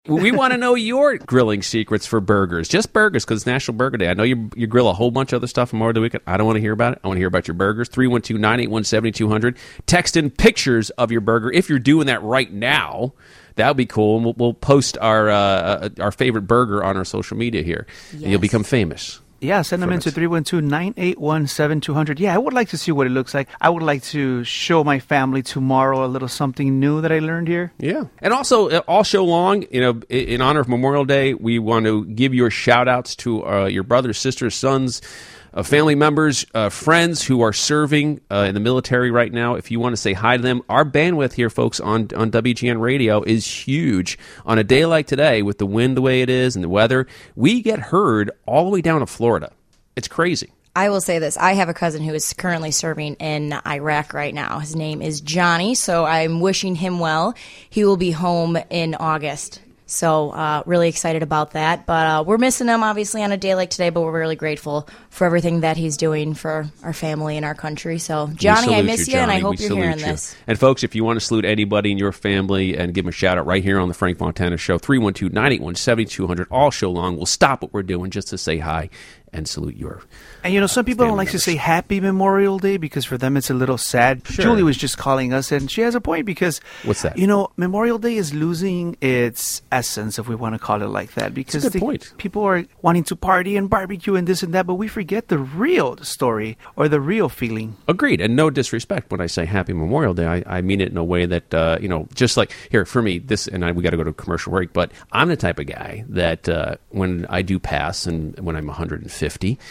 We want to know your grilling secrets for burgers. Just burgers, because it's National Burger Day. I know you grill a whole bunch of other stuff more of the weekend. I don't want to hear about it. I want to hear about your burgers. 312-981-7200. Text in pictures of your burger. If you're doing that right now, that would be cool. And we'll post our favorite burger on our social media here. Yes. And you'll become famous. Yeah, send them into 312-981-7200. Yeah, I would like to see what it looks like. I would like to show my family tomorrow a little something new that I learned here. Yeah. And also, all show long, in honor of Memorial Day, we want to give your shout-outs to your brothers, sisters, sons, family members, friends who are serving in the military right now. If you want to say hi to them, our bandwidth here, folks, on WGN Radio is huge. On a day like today, with the wind the way it is and the weather, we get heard all the way down to Florida. It's crazy. I will say this. I have a cousin who is currently serving in Iraq right now. His name is Johnny, so I'm wishing him well. He will be home in August. So really excited about that. But we're missing him, obviously, on a day like today, but we're really grateful for everything that he's doing for our family and our country. So, Johnny, I miss you, and I hope you're hearing this. And, folks, if you want to salute anybody in your family and give them a shout-out right here on the Frank Montana Show, 312-981-7200, all show long. We'll stop what we're doing just to say hi and salute your And, some people don't like to say Happy Memorial Day because for them it's a little sad. Sure. Julie was just calling us, and she has a point because... What's that? Memorial Day is losing its essence, if we want to call it like that. Because that's a good point. People are wanting to party and barbecue and this and that, but we forget the real story or the real feeling. Agreed. And no disrespect when I say Happy Memorial Day. I mean it in a way that, just like... Here, for me, we got to go to a commercial break, but I'm the type of guy that when I do pass and when I'm 150,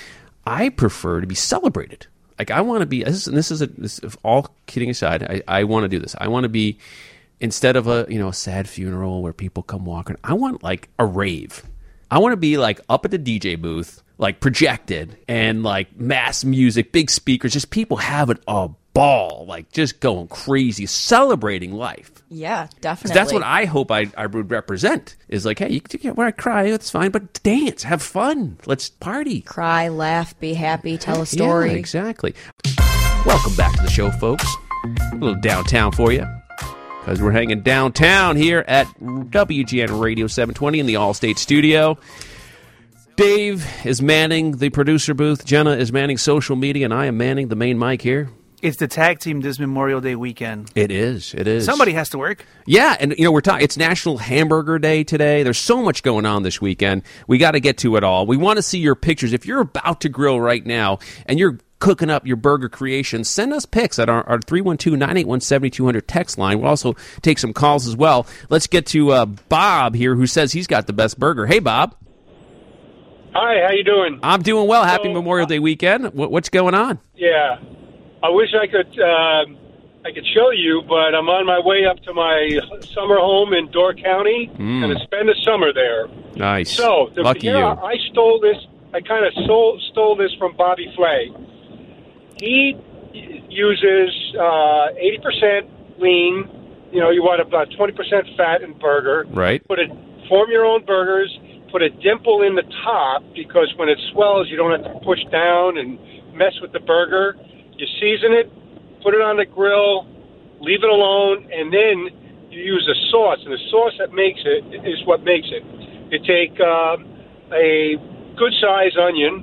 I prefer to be celebrated. Like, I want to be, all kidding aside, I want to do this. I want to be, instead of a sad funeral where people come walking, I want like a rave. I want to be like up at the DJ booth, like projected and like mass music, big speakers, just people having a ball, like just going crazy, celebrating life. Yeah, definitely. That's what I hope I would represent, is like, hey, you can wear a cry, it's fine, but dance, have fun, let's party. Cry, laugh, be happy, tell a story. Yeah, exactly. Welcome back to the show, folks. A little downtown for you, because we're hanging downtown here at WGN Radio 720 in the Allstate studio. Dave is manning the producer booth, Jenna is manning social media, and I am manning the main mic here. It's the tag team this Memorial Day weekend. It is. Somebody has to work. Yeah, and we're talking. It's National Hamburger Day today. There's so much going on this weekend. We got to get to it all. We want to see your pictures. If you're about to grill right now and you're cooking up your burger creation, send us pics at our 312-981-7200 text line. We'll also take some calls as well. Let's get to Bob here, who says he's got the best burger. Hey, Bob. Hi, how you doing? I'm doing well. Happy Memorial Day weekend. What's going on? Yeah. I wish I could show you, but I'm on my way up to my summer home in Door County and to spend the summer there. Nice. So, lucky you. I stole this. I kind of stole this from Bobby Flay. He uses 80% lean. You want about 20% fat in burger. Right. Form your own burgers. Put a dimple in the top because when it swells, you don't have to push down and mess with the burger. You season it, put it on the grill, leave it alone, and then you use a sauce. And the sauce that makes it is what makes it. You take a good-sized onion,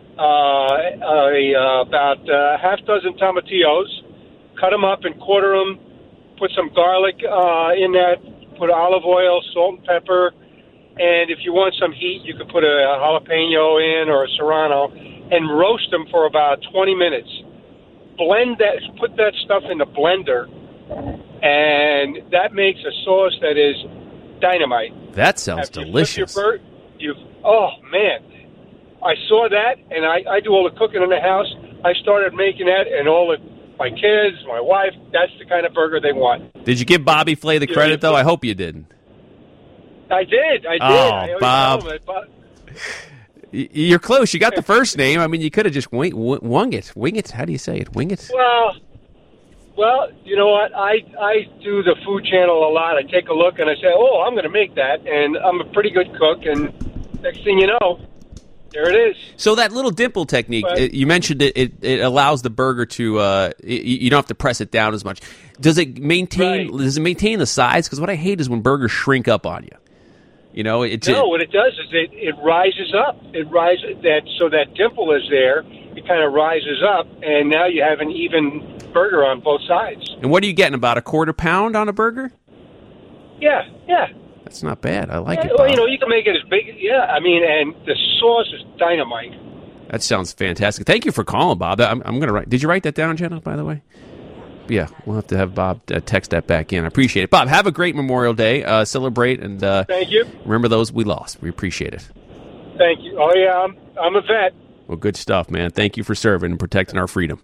about half dozen tomatillos, cut them up and quarter them, put some garlic in that, put olive oil, salt and pepper, and if you want some heat, you could put a jalapeno in or a serrano, and roast them for about 20 minutes. Blend that, put that stuff in the blender, and that makes a sauce that is dynamite. That sounds delicious. Oh, man. I saw that, and I do all the cooking in the house. I started making that, and my kids, my wife, that's the kind of burger they want. Did you give Bobby Flay the credit, though? I hope you didn't. I did. Oh, Bob. You're close. You got the first name. I mean, you could have just wung it. Wing it. How do you say it? Wing it? Well, you know what? I do the Food Channel a lot. I take a look and I say, oh, I'm going to make that. And I'm a pretty good cook. And next thing you know, there it is. So that little dimple technique, you mentioned it allows the burger to, you don't have to press it down as much. Does it maintain the size? Because what I hate is when burgers shrink up on you. No, what it does is it rises up. It rises so that dimple is there. It kind of rises up, and now you have an even burger on both sides. And what are you getting? About a quarter pound on a burger? Yeah. That's not bad. I like it, Well, Bob. you can make it as big. Yeah, I mean, and the sauce is dynamite. That sounds fantastic. Thank you for calling, Bob. I'm going to write. Did you write that down, Jenna, by the way? Yeah, we'll have to have Bob text that back in. I appreciate it. Bob, have a great Memorial Day. Celebrate and Thank you. remember those we lost. We appreciate it. Thank you. Oh, yeah, I'm a vet. Well, good stuff, man. Thank you for serving and protecting our freedom.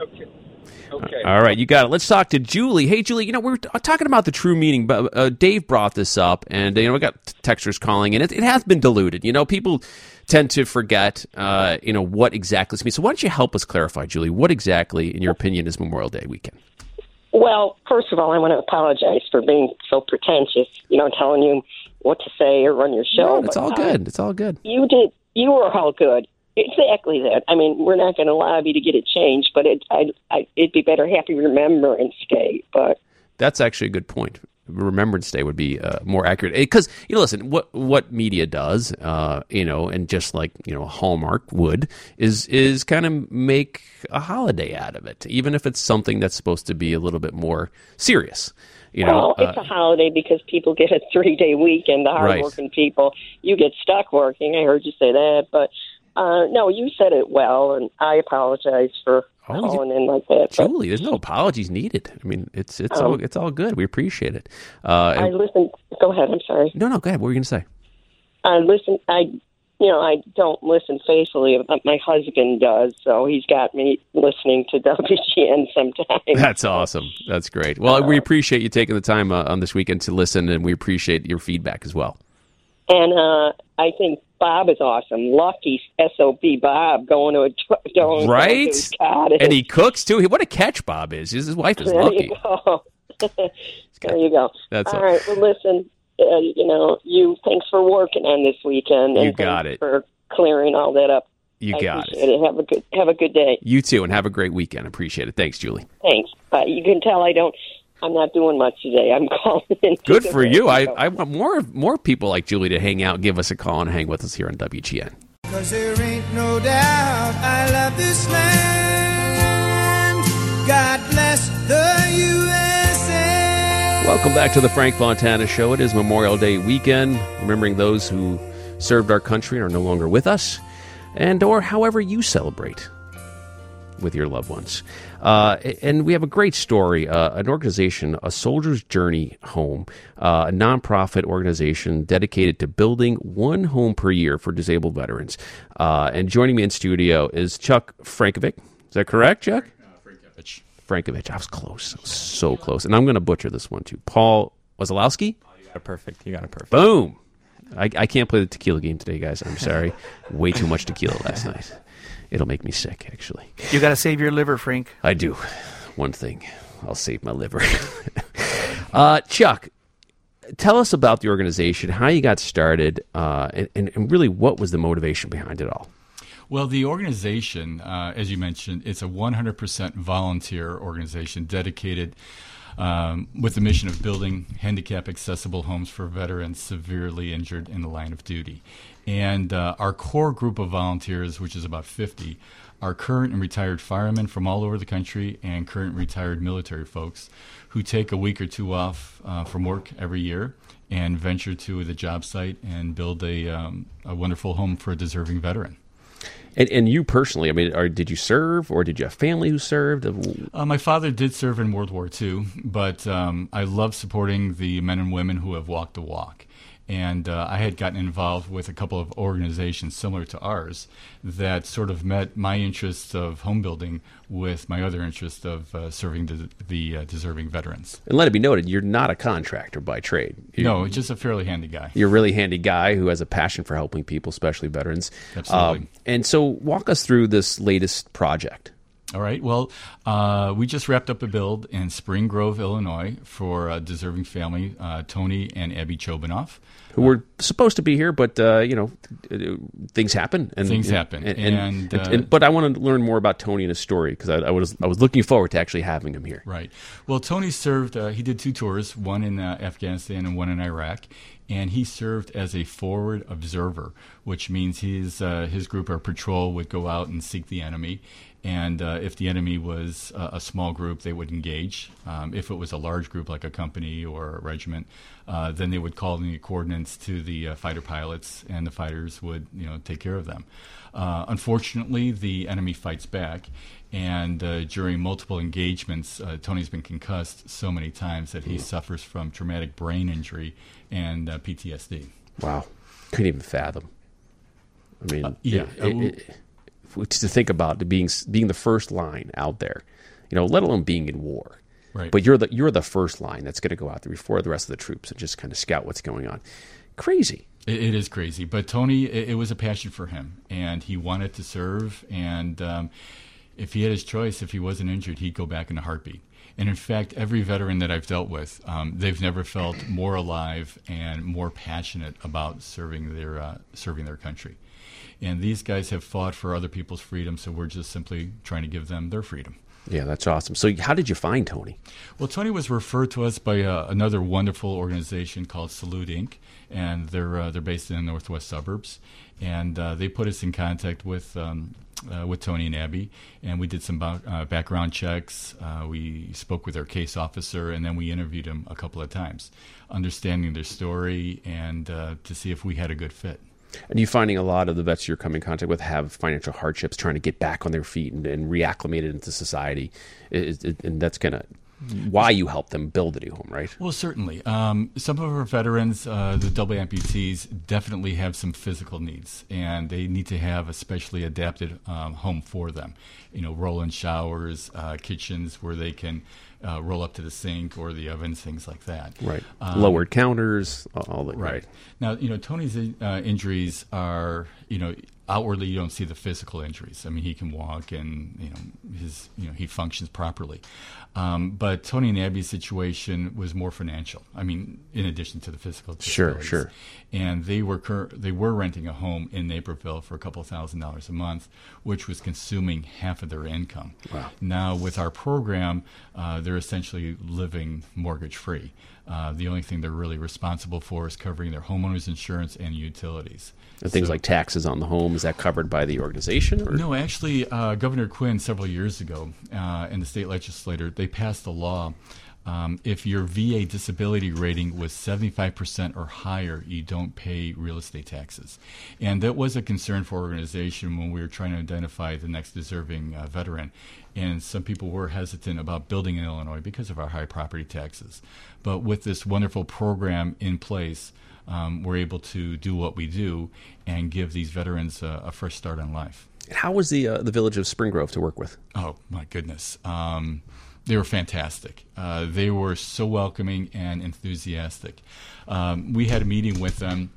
Okay. All right, you got it. Let's talk to Julie. Hey, Julie, we were talking about the true meaning, but Dave brought this up, and we got texters calling, and it has been diluted. People tend to forget, what exactly this means. So why don't you help us clarify, Julie? What exactly, in your opinion, is Memorial Day weekend? Well, first of all, I want to apologize for being so pretentious, telling you what to say or run your show. No, it's all good. It's all good. You were all good. Exactly that. I mean, we're not going to lobby to get it changed, but it'd be better Happy Remembrance Day. But that's actually a good point. Remembrance Day would be more accurate because listen, what media does, and just like Hallmark would is kind of make a holiday out of it, even if it's something that's supposed to be a little bit more serious. Well, it's a holiday because people get a 3-day weekend. The hardworking people, you get stuck working. I heard you say that, but. No, you said it well, and I apologize for calling in like that. Julie, there's no apologies needed. I mean, it's all good. We appreciate it. I listen. Go ahead. I'm sorry. No, go ahead. What were you going to say? I listen. I don't listen faithfully, but my husband does, so he's got me listening to WGN sometimes. That's awesome. That's great. Well, we appreciate you taking the time on this weekend to listen, and we appreciate your feedback as well. And I think Bob is awesome. Lucky SOB Bob going to a right? To his cottage. And he cooks too. What a catch Bob is. His wife is lucky. There you go. That's all right. Well, listen. Thanks for working on this weekend. And you got it. For clearing all that up. You got it. Have a good day. You too, and have a great weekend. Appreciate it. Thanks, Julie. Thanks. You can tell I'm not doing much today. I'm calling in. Good for you. I want more people like Julie to hang out, give us a call, and hang with us here on WGN. 'Cause there ain't no doubt I love this land. God bless the USA. Welcome back to the Frank Fontana Show. It is Memorial Day weekend, remembering those who served our country and are no longer with us, and or however you celebrate with your loved ones. And we have a great story, an organization, A Soldier's Journey Home, a nonprofit organization dedicated to building one home per year for disabled veterans. And joining me in studio is Chuck Frankovic. Is that correct, Chuck? Frankovic. I was close. I was so close. And I'm going to butcher this one, too. Paul Wazalowski? You got it perfect. Boom. I can't play the tequila game today, guys. I'm sorry. Way too much tequila last night. It'll make me sick, actually. You got to save your liver, Frank. I do. One thing. I'll save my liver. Chuck, tell us about the organization, how you got started, and really what was the motivation behind it all? Well, the organization, as you mentioned, it's a 100% volunteer organization dedicated with the mission of building handicap-accessible homes for veterans severely injured in the line of duty. And our core group of volunteers, which is about 50, are current and retired firemen from all over the country and current retired military folks who take a week or two off from work every year and venture to the job site and build a wonderful home for a deserving veteran. And you personally, I mean, did you serve, or did you have family who served? My father did serve in World War II, but I love supporting the men and women who have walked the walk. And I had gotten involved with a couple of organizations similar to ours that sort of met my interest of home building with my other interest of serving the deserving veterans. And let it be noted, you're not a contractor by trade. No, just a fairly handy guy. You're a really handy guy who has a passion for helping people, especially veterans. Absolutely. And so walk us through this latest project. All right. Well, we just wrapped up a build in Spring Grove, Illinois, for a deserving family, Tony and Abby Chobanoff. Who were supposed to be here, but things happen. Things happen. But I want to learn more about Tony and his story, because I was looking forward to actually having him here. Right. Well, Tony served. He did 2 tours, one in Afghanistan and one in Iraq. And he served as a forward observer, which means his group or patrol would go out and seek the enemy. And if the enemy was a small group, they would engage. If it was a large group, like a company or a regiment, then they would call in the coordinates to the fighter pilots, and the fighters would take care of them. Unfortunately, the enemy fights back. And during multiple engagements, Tony's been concussed so many times that he suffers from traumatic brain injury and PTSD. Wow. Couldn't even fathom. I mean, to think about being the first line out there, let alone being in war. Right. But you're the first line that's going to go out there before the rest of the troops and just kind of scout what's going on. Crazy. It is crazy. But Tony, it was a passion for him, and he wanted to serve. And if he had his choice, if he wasn't injured, he'd go back in a heartbeat. And in fact, every veteran that I've dealt with, they've never felt more alive and more passionate about serving their country. And these guys have fought for other people's freedom, so we're just simply trying to give them their freedom. Yeah, that's awesome. So how did you find Tony? Well, Tony was referred to us by another wonderful organization called Salute Inc., and they're based in the northwest suburbs. And they put us in contact with Tony and Abby, and we did some background checks. We spoke with their case officer, and then we interviewed them a couple of times, understanding their story and to see if we had a good fit. And you finding a lot of the vets you're coming in contact with have financial hardships, trying to get back on their feet and reacclimated into society, and that's kind of why you help them build a new home, right? Well, certainly. Some of our veterans, the double amputees, definitely have some physical needs, and they need to have a specially adapted home for them. Roll-in showers, kitchens where they can roll up to the sink or the ovens, things like that. Right. Lowered counters, all that. Right. Now, Tony's injuries are, outwardly you don't see the physical injuries. I mean, he can walk and, he functions properly. But Tony and Abby's situation was more financial. I mean, in addition to the physical disabilities. Sure. And they were renting a home in Naperville for a couple $1,000s a month, which was consuming half of their income. Wow. Now, with our program, they're essentially living mortgage-free. The only thing they're really responsible for is covering their homeowner's insurance and utilities. And things like taxes on the home, is that covered by the organization? Or? No, actually, Governor Quinn several years ago and the state legislature, they passed a law. If your VA disability rating was 75% or higher, you don't pay real estate taxes. And that was a concern for our organization when we were trying to identify the next deserving veteran. And some people were hesitant about building in Illinois because of our high property taxes. But with this wonderful program in place, we're able to do what we do and give these veterans a fresh start on life. How was the village of Spring Grove to work with? Oh, my goodness. They were fantastic. They were so welcoming and enthusiastic. We had a meeting with them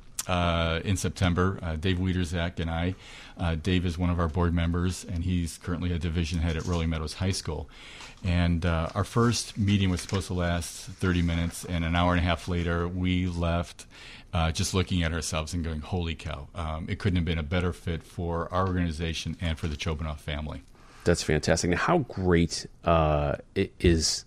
in September, Dave Wiederzak and I. Dave is one of our board members, and he's currently a division head at Rolling Meadows High School. And our first meeting was supposed to last 30 minutes, and an hour and a half later, we left just looking at ourselves and going, holy cow. It couldn't have been a better fit for our organization and for the Chobanoff family. That's fantastic. Now, how great it is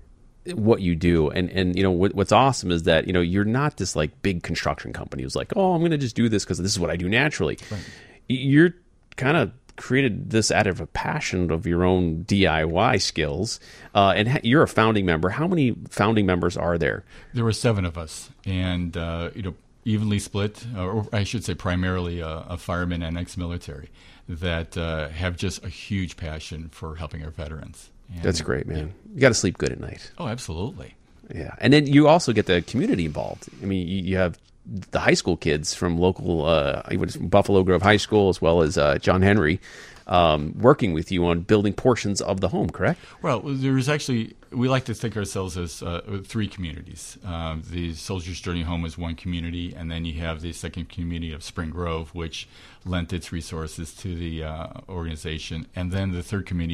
what you do, and what's awesome is that you're not this like big construction company who's like, oh, I'm going to just do this because this is what I do naturally. Right. You're kind of created this out of a passion of your own DIY skills, and you're a founding member. How many founding members are there? There were 7 of us, and evenly split, or I should say primarily a fireman and ex-military that have just a huge passion for helping our veterans. And, that's great, man. Yeah. You got to sleep good at night. Oh, absolutely. Yeah, and then you also get the community involved. I mean, you have the high school kids from local Buffalo Grove High School, as well as John Henry, working with you on building portions of the home, correct? Well, there's actually, we like to think ourselves as 3 communities. The Soldier's Journey Home is one community, and then you have the second community of Spring Grove, which lent its resources to the organization, and then the third community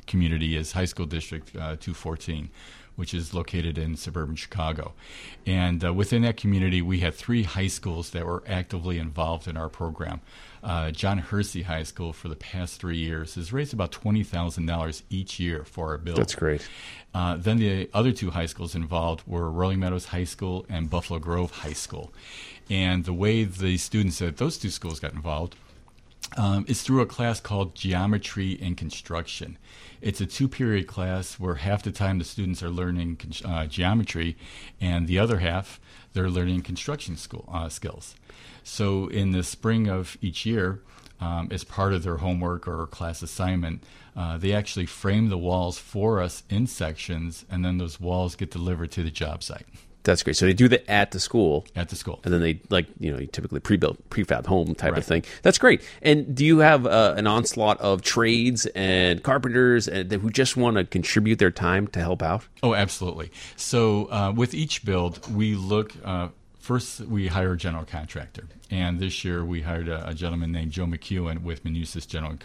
community is High School District 214, which is located in suburban Chicago. And within that community, we had 3 high schools that were actively involved in our program. John Hersey High School, for the past 3 years, has raised about $20,000 each year for our build. That's great. Then the other 2 high schools involved were Rolling Meadows High School and Buffalo Grove High School. And the way the students at those 2 schools got involved is through a class called Geometry and Construction. It's a 2-period class where half the time the students are learning geometry, and the other half they're learning construction skills. So in the spring of each year, as part of their homework or class assignment, they actually frame the walls for us in sections, and then those walls get delivered to the job site. That's great. So they do that at the school. At the school. And then they, typically prefab home type of thing. That's great. And do you have an onslaught of trades and carpenters who just want to contribute their time to help out? Oh, absolutely. So with each build, we look... First, we hire a general contractor, and this year we hired a gentleman named Joe McEwen with Manusis General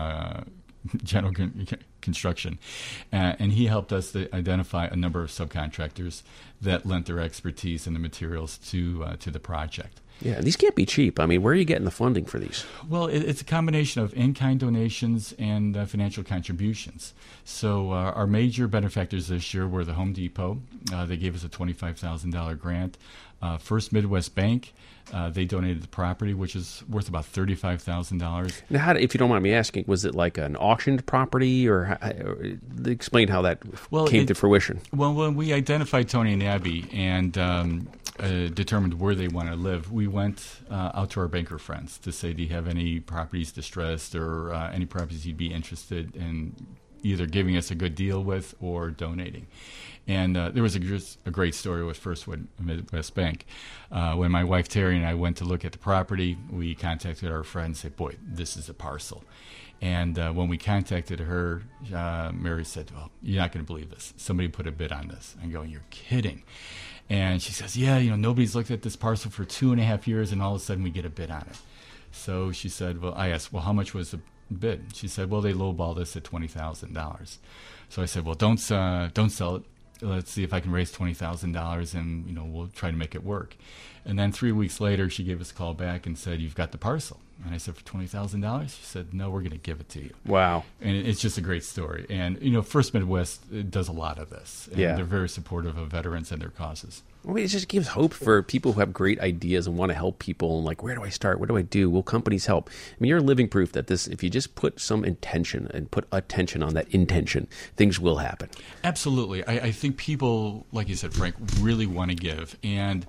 Construction, and he helped us to identify a number of subcontractors that lent their expertise and the materials to the project. Yeah, these can't be cheap. I mean, where are you getting the funding for these? Well, it's a combination of in-kind donations and financial contributions. So our major benefactors this year were the Home Depot. They gave us a $25,000 grant. First Midwest Bank, they donated the property, which is worth about $35,000. Now, if you don't mind me asking, was it like an auctioned property, or explain how that came to fruition? Well, when we identified Tony and Abby and determined where they want to live, we went out to our banker friends to say, do you have any properties distressed or any properties you'd be interested in either giving us a good deal with or donating? And there was a great story with First Midwest Bank. When my wife Terry and I went to look at the property, we contacted our friend and said, boy, this is a parcel. And when we contacted her, Mary said, well, you're not going to believe this. Somebody put a bid on this. I'm going, you're kidding. And she says, yeah, nobody's looked at this parcel for 2.5 years, and all of a sudden we get a bid on it. So she said, I asked, well, how much was the bid? She said, well, they lowballed us at $20,000. So I said, well, don't sell it. Let's see if I can raise $20,000, and we'll try to make it work. And then 3 weeks later, she gave us a call back and said, you've got the parcel. And I said, for $20,000? She said, no, we're going to give it to you. Wow. And it's just a great story. And, First Midwest does a lot of this. And they're very supportive of veterans and their causes. Well, it just gives hope for people who have great ideas and want to help people. And like, where do I start? What do I do? Will companies help? I mean, you're living proof that if you just put some intention and put attention on that intention, things will happen. Absolutely. I think people, like you said, Frank, really want to give. And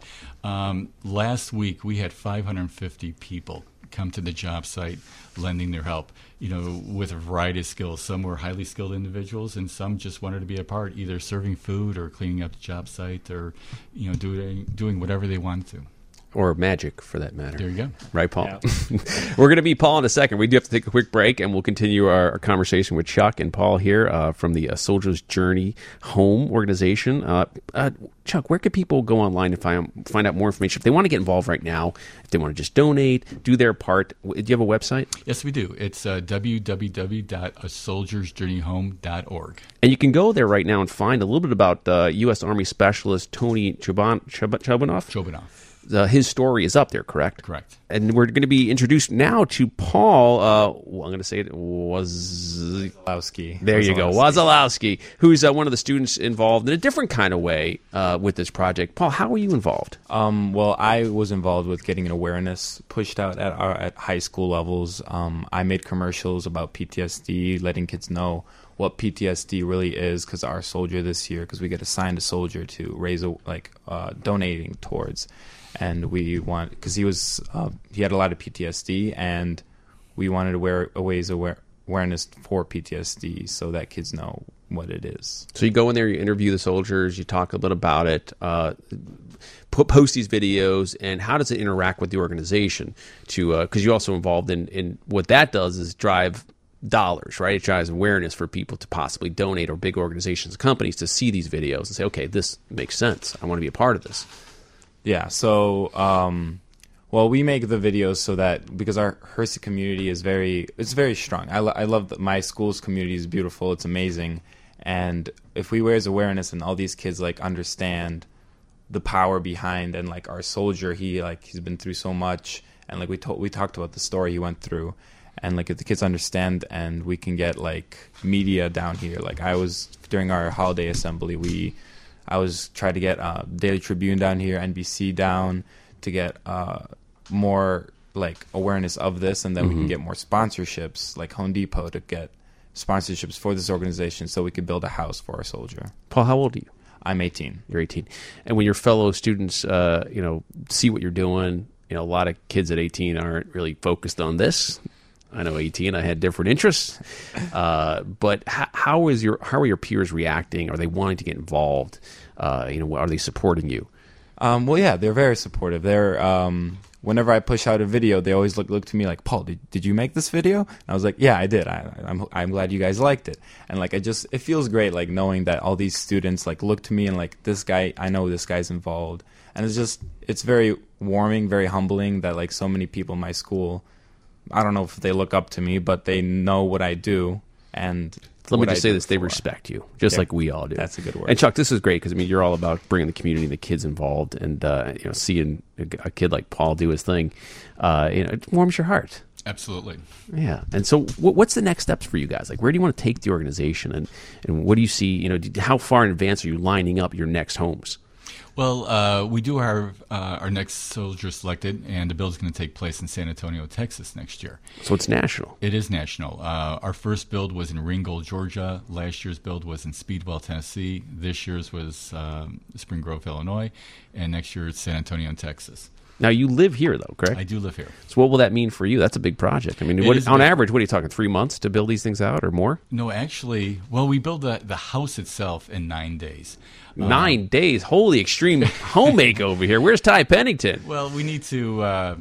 last week we had 550 people come to the job site lending their help, with a variety of skills. Some were highly skilled individuals, and some just wanted to be a part, either serving food or cleaning up the job site or, doing whatever they wanted to. Or magic, for that matter. There you go. Right, Paul? Yeah. We're going to be Paul in a second. We do have to take a quick break, and we'll continue our conversation with Chuck and Paul here from the Soldier's Journey Home organization. Chuck, where can people go online to find out more information? If they want to get involved right now, if they want to just donate, do their part, do you have a website? Yes, we do. It's www.asoldiersjourneyhome.org. And you can go there right now and find a little bit about U.S. Army Specialist Tony Chobanoff. His story is up there, correct? Correct. And we're going to be introduced now to Paul, I'm going to say it, Wazalowski. There you go, Wazalowski, who's one of the students involved in a different kind of way with this project. Paul, how were you involved? Well, I was involved with getting an awareness pushed out at high school levels. I made commercials about PTSD, letting kids know what PTSD really is, because our soldier this year, because we get assigned a soldier to raise donating towards. And we want, because he had a lot of PTSD, and we wanted to raise awareness for PTSD so that kids know what it is. So you go in there, you interview the soldiers, you talk a bit about it, post these videos, and how does it interact with the organization? Because you're also involved in what that does is drive dollars, right? It drives awareness for people to possibly donate, or big organizations, companies to see these videos and say, okay, this makes sense. I want to be a part of this. Yeah, so Well, we make the videos so that because our Hersey community is very strong. I love that my school's community is beautiful. It's amazing. And if we raise awareness and all these kids like understand the power behind and like our soldier, he's been through so much, and like we talked about the story he went through, and like if the kids understand and we can get like media down here. Like I was during our holiday assembly, I was trying to get Daily Tribune down here, NBC down to get more like awareness of this, and then we can get more sponsorships like Home Depot to get sponsorships for this organization so we could build a house for our soldier. Paul, how old are you? I'm 18. You're 18. And when your fellow students, see what you're doing, a lot of kids at 18 aren't really focused on this. I know 18, I had different interests. But how are your peers reacting? Are they wanting to get involved? Are they supporting you? Well, yeah, they're very supportive. They're whenever I push out a video, they always look to me like, Paul, did you make this video? And I was like, yeah, I did. I'm glad you guys liked it. And like, it feels great, like knowing that all these students like look to me and like, this guy, I know this guy's involved. And it's very warming, very humbling that like so many people in my school, I don't know if they look up to me, but they know what I do. And let me just say this, they respect you, just like we all do. That's a good word. And Chuck, this is great because, you're all about bringing the community and the kids involved, and, seeing a kid like Paul do his thing, it warms your heart. Absolutely. Yeah. And so what's the next steps for you guys? Like, where do you want to take the organization, and what do you see, how far in advance are you lining up your next homes? Well, we do have our next soldier selected, and the build is going to take place in San Antonio, Texas next year. So it's national. It is national. Our first build was in Ringgold, Georgia. Last year's build was in Speedwell, Tennessee. This year's was Spring Grove, Illinois. And next year it's San Antonio, Texas. Now, you live here, though, correct? I do live here. So what will that mean for you? That's a big project. On average, what are you talking, 3 months to build these things out or more? No, actually, we build the house itself in 9 days. 9 days? Holy extreme home makeover here. Where's Ty Pennington? Well, we need to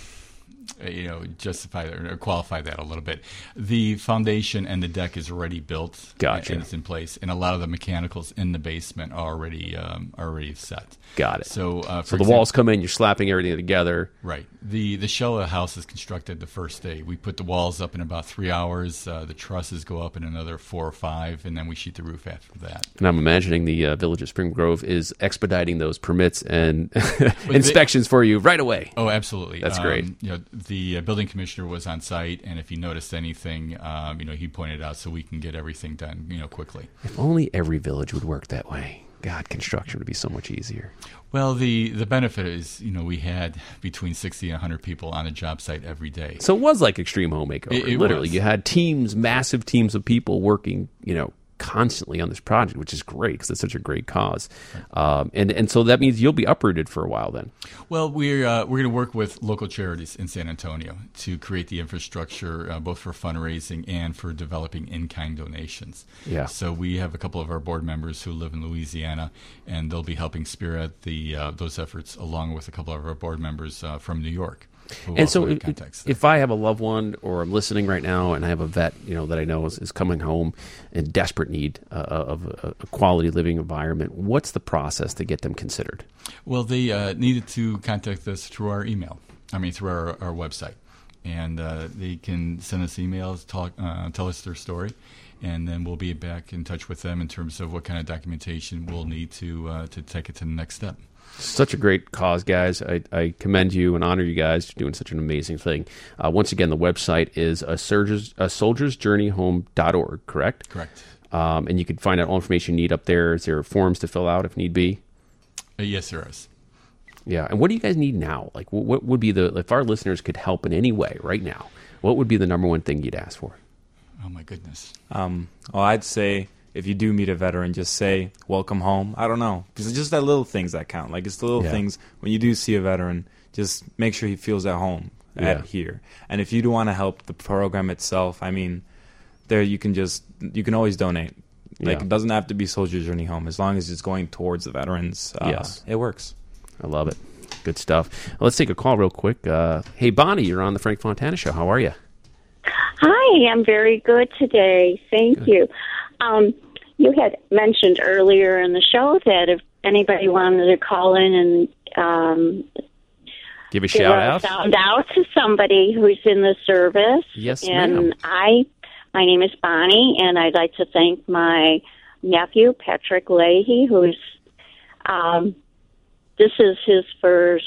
justify that or qualify that a little bit. The foundation and the deck is already built. Gotcha. And it's in place, and a lot of the mechanicals in the basement are already set. Got it. So the walls come in, you're slapping everything together. Right. The shell of the house is constructed the first day. We put the walls up in about 3 hours. The trusses go up in another 4 or 5, and then we sheet the roof after that. And I'm imagining the Village of Spring Grove is expediting those permits and inspections for you right away. Oh, absolutely. That's great. The building commissioner was on site, and if he noticed anything, he pointed out so we can get everything done, quickly. If only every village would work that way. God, construction would be so much easier. Well, the benefit is, we had between 60 and 100 people on a job site every day. So it was like extreme home makeover. It literally, was. You had massive teams of people working, constantly on this project, which is great because it's such a great cause. Right. And so that means you'll be uprooted for a while then. Well, we're going to work with local charities in San Antonio to create the infrastructure both for fundraising and for developing in-kind donations. Yeah. So we have a couple of our board members who live in Louisiana, and they'll be helping spearhead those efforts along with a couple of our board members from New York. And so if I have a loved one or I'm listening right now and I have a vet, that I know is coming home in desperate need of a quality living environment, what's the process to get them considered? Well, they needed to contact us through our through our website. And they can send us emails, tell us their story, and then we'll be back in touch with them in terms of what kind of documentation we'll need to take it to the next step. Such a great cause, guys. I commend you and honor you guys for doing such an amazing thing. Once again, the website is a soldiersjourneyhome.org, correct? Correct. And you can find out all information you need up there. Is there forms to fill out if need be? Yes, there is. Yeah. And what do you guys need now? Like, what would be if our listeners could help in any way right now, what would be the number one thing you'd ask for? Oh, my goodness. Well, I'd say if you do meet a veteran, just say, welcome home. I don't know. Because it's just the little things that count. Like, it's the little things. When you do see a veteran, just make sure he feels at home here. And if you do want to help the program itself, there you can always donate. Like, it doesn't have to be Soldier's Journey Home. As long as it's going towards the veterans, it works. I love it. Good stuff. Let's take a call real quick. Hey, Bonnie, you're on the Frank Fontana Show. How are you? Hi, I'm very good today. Thank you. You had mentioned earlier in the show that if anybody wanted to call in and Give a shout out. Shout out to somebody who's in the service. Yes, and ma'am. My name is Bonnie, and I'd like to thank my nephew, Patrick Leahy, who's, this is his first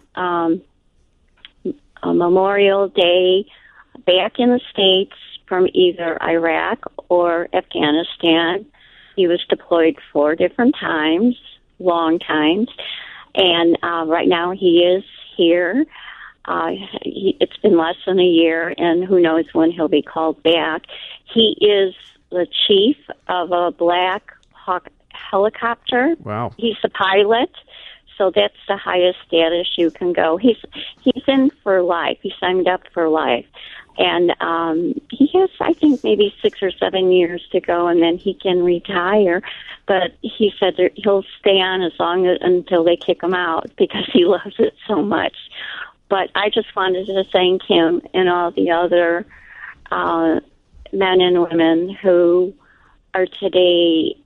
Memorial Day back in the States from either Iraq or Afghanistan. He was deployed 4 different times, long times, and right now he is here. It's been less than a year, and who knows when he'll be called back. He is the chief of a Black Hawk helicopter. Wow. He's a pilot, so that's the highest status you can go. He's in for life. He signed up for life. And he has, I think, maybe 6 or 7 years to go, and then he can retire. But he said that he'll stay on until they kick him out because he loves it so much. But I just wanted to thank him and all the other men and women who are today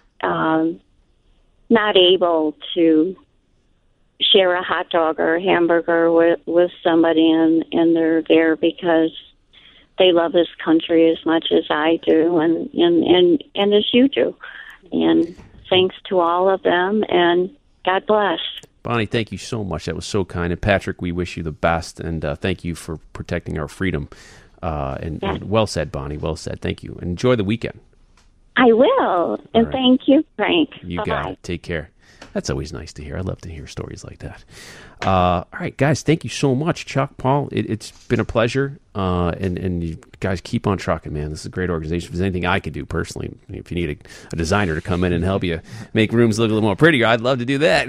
not able to share a hot dog or a hamburger with somebody, and they're there because they love this country as much as I do, and as you do. And thanks to all of them, and God bless. Bonnie, thank you so much. That was so kind. And Patrick, we wish you the best, and thank you for protecting our freedom. And well said, Bonnie. Well said. Thank you. Enjoy the weekend. I will. And right. Thank you, Frank. You Bye-bye. got it. Take care. That's always nice to hear. I love to hear stories like that. All right, guys, thank you so much. Chuck, Paul, it's been a pleasure. And you guys keep on trucking, man. This is a great organization. If there's anything I could do personally, if you need a designer to come in and help you make rooms look a little more prettier, I'd love to do that.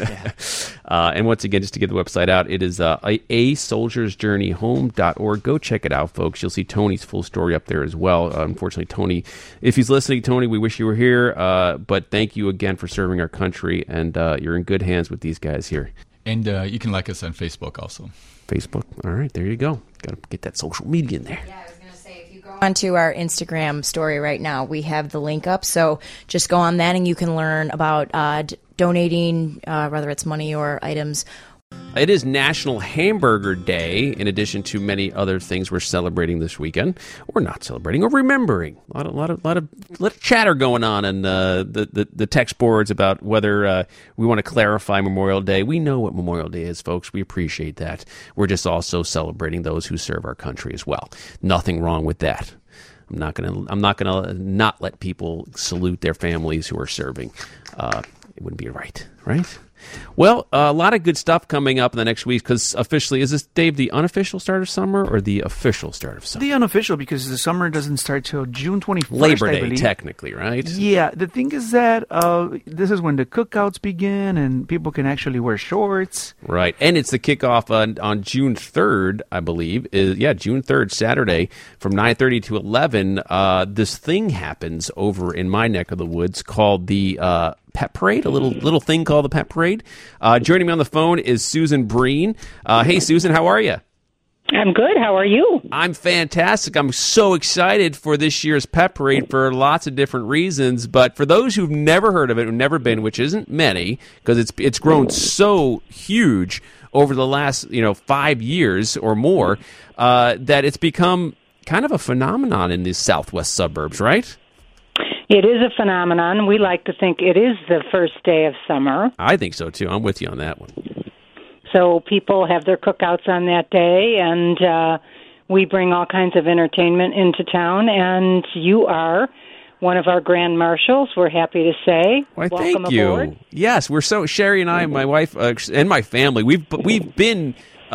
And once again, just to get the website out, it is asoldiersjourneyhome.org. Go check it out, folks. You'll see Tony's full story up there as well. Unfortunately, Tony, if he's listening, Tony, we wish you were here. But thank you again for serving our country, and you're in good hands with these guys here. And you can like us on Facebook also. Facebook. All right, there you go. Got to get that social media in there. Yeah, I was going to say, if you go onto our Instagram story right now, we have the link up. So just go on that and you can learn about donating, whether it's money or items. It is National Hamburger Day, in addition to many other things we're celebrating this weekend, or not celebrating, or remembering. A lot of chatter going on in the text boards about whether we want to clarify Memorial Day. We know what Memorial Day is, folks. We appreciate that. We're just also celebrating those who serve our country as well. Nothing wrong with that. I'm not gonna not let people salute their families who are serving. It wouldn't be right? Well, a lot of good stuff coming up in the next week, because officially, is this, Dave, the unofficial start of summer or the official start of summer? The unofficial, because the summer doesn't start till June 21st, Labor Day, technically, right? Yeah, the thing is that this is when the cookouts begin and people can actually wear shorts. Right, and it's the kickoff on June 3rd, I believe. June 3rd, Saturday, from 9:30 to 11. This thing happens over in my neck of the woods called the Pet Parade, a little thing called the Pet Parade. Joining me on the phone is Susan Breen. Hey, Susan, how are you? I'm good. How are you? I'm fantastic. I'm so excited for this year's Pet Parade for lots of different reasons. But for those who've never heard of it, who've never been, which isn't many, because it's grown so huge over the last 5 years or more, that it's become kind of a phenomenon in these southwest suburbs, right? It is a phenomenon. We like to think it is the first day of summer. I think so, too. I'm with you on that one. So people have their cookouts on that day, and we bring all kinds of entertainment into town, and you are one of our grand marshals, we're happy to say. Why, welcome thank you. Aboard. Yes, we're so, Sherry and I, my wife, and my family, we've been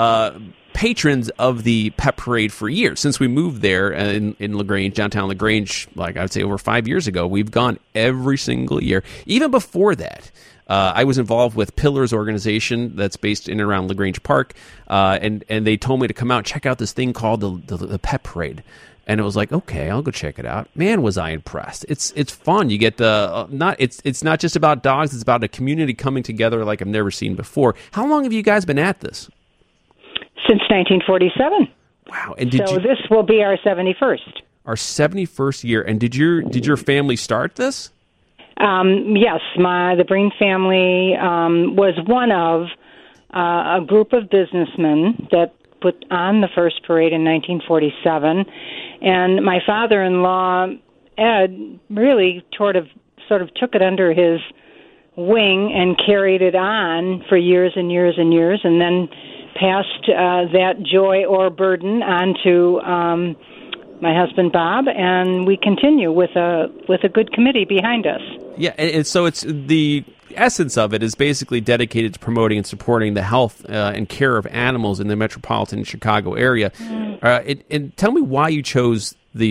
patrons of the Pet Parade for years. Since we moved there in LaGrange, downtown LaGrange, like I would say over 5 years ago, we've gone every single year. Even before that, I was involved with Pillars organization that's based in and around LaGrange Park, and they told me to come out and check out this thing called the Pet Parade. And it was like, okay, I'll go check it out. Man, was I impressed! It's fun. You get it's not just about dogs. It's about a community coming together like I've never seen before. How long have you guys been at this? Since 1947. Wow! And this will be our 71st. Our 71st year. And did your family start this? Yes, the Breen family was one of a group of businessmen that put on the first parade in 1947, and my father-in-law, Ed, really sort of took it under his wing and carried it on for years and years and years, and then passed that joy or burden on to my husband Bob, and we continue with a good committee behind us. Yeah, and so it's the essence of it is basically dedicated to promoting and supporting the health and care of animals in the metropolitan Chicago area. And tell me why you chose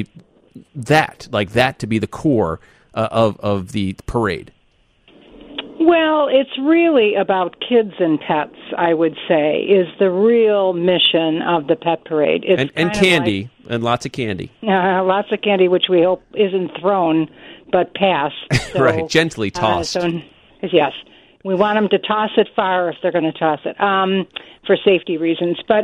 that to be the core of the parade. Well, it's really about kids and pets, I would say, is the real mission of the pet parade. It's and candy, and lots of candy. Lots of candy, which we hope isn't thrown, but passed. So, right, gently tossed. Yes. We want them to toss it far if they're going to toss it, for safety reasons. But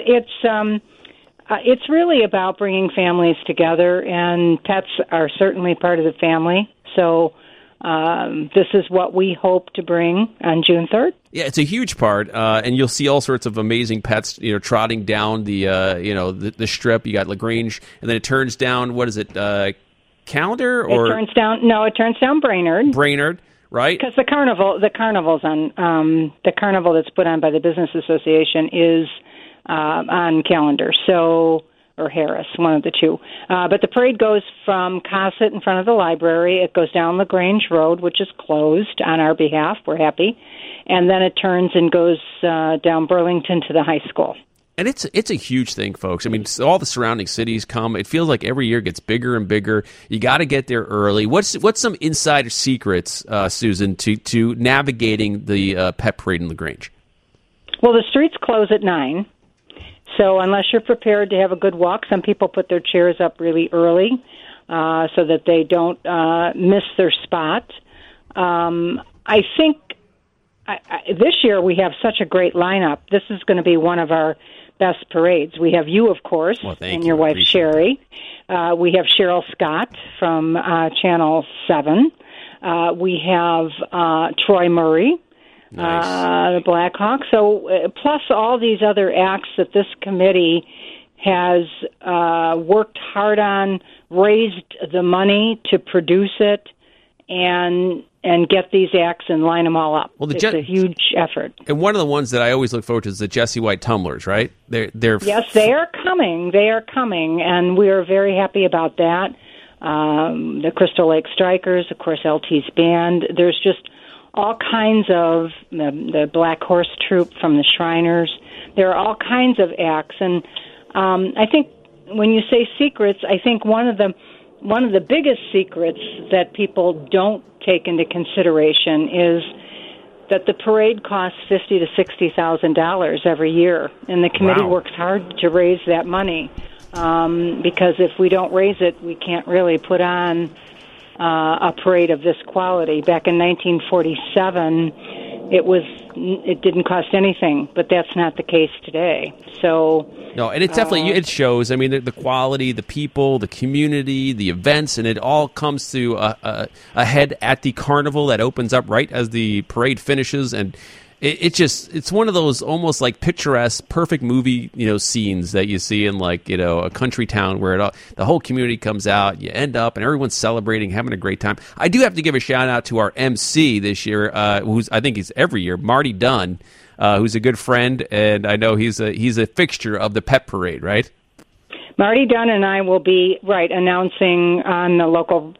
it's really about bringing families together, and pets are certainly part of the family. So this is what we hope to bring on June 3rd. Yeah, it's a huge part, and you'll see all sorts of amazing pets, trotting down the strip. You got LaGrange, and then it turns down. What is it? Calendar or it turns down Brainerd. Brainerd, right? Because the carnival's on the carnival that's put on by the Business Association is on Calendar. Or Harris, one of the two. But the parade goes from Cossett in front of the library. It goes down LaGrange Road, which is closed on our behalf. We're happy. And then it turns and goes down Burlington to the high school. And it's a huge thing, folks. I mean, all the surrounding cities come. It feels like every year gets bigger and bigger. You got to get there early. What's some insider secrets, Susan, to navigating the pet parade in LaGrange? Well, the streets close at 9. So unless you're prepared to have a good walk, some people put their chairs up really early so that they don't miss their spot. I think this year we have such a great lineup. This is going to be one of our best parades. We have you, of course, and your wife, Sherry. We have Cheryl Scott from Channel 7. We have Troy Murray. Nice. The Blackhawks. So, plus all these other acts that this committee has worked hard on, raised the money to produce it, and get these acts and line them all up. Well, it's a huge effort. And one of the ones that I always look forward to is the Jesse White tumblers, right? Yes, they are coming. They are coming, and we are very happy about that. The Crystal Lake Strikers, of course, LT's band. There's just all kinds of the Black Horse Troupe from the Shriners. There are all kinds of acts, and I think when you say secrets, I think one of the biggest secrets that people don't take into consideration is that the parade costs $50,000 to $60,000 every year, and the committee works hard to raise that money because if we don't raise it, we can't really put on a parade of this quality. Back in 1947, it didn't cost anything, but that's not the case today. So no, and it definitely it shows. I mean, the quality, the people, the community, the events, and it all comes to a head at the carnival that opens up right as the parade finishes, and it's one of those almost like picturesque, perfect movie scenes that you see in a country town where the whole community comes out. You end up and everyone's celebrating, having a great time. I do have to give a shout out to our MC this year, who's I think he's every year, Marty Dunn, who's a good friend, and I know he's a fixture of the pet parade, right? Marty Dunn and I will be announcing on the local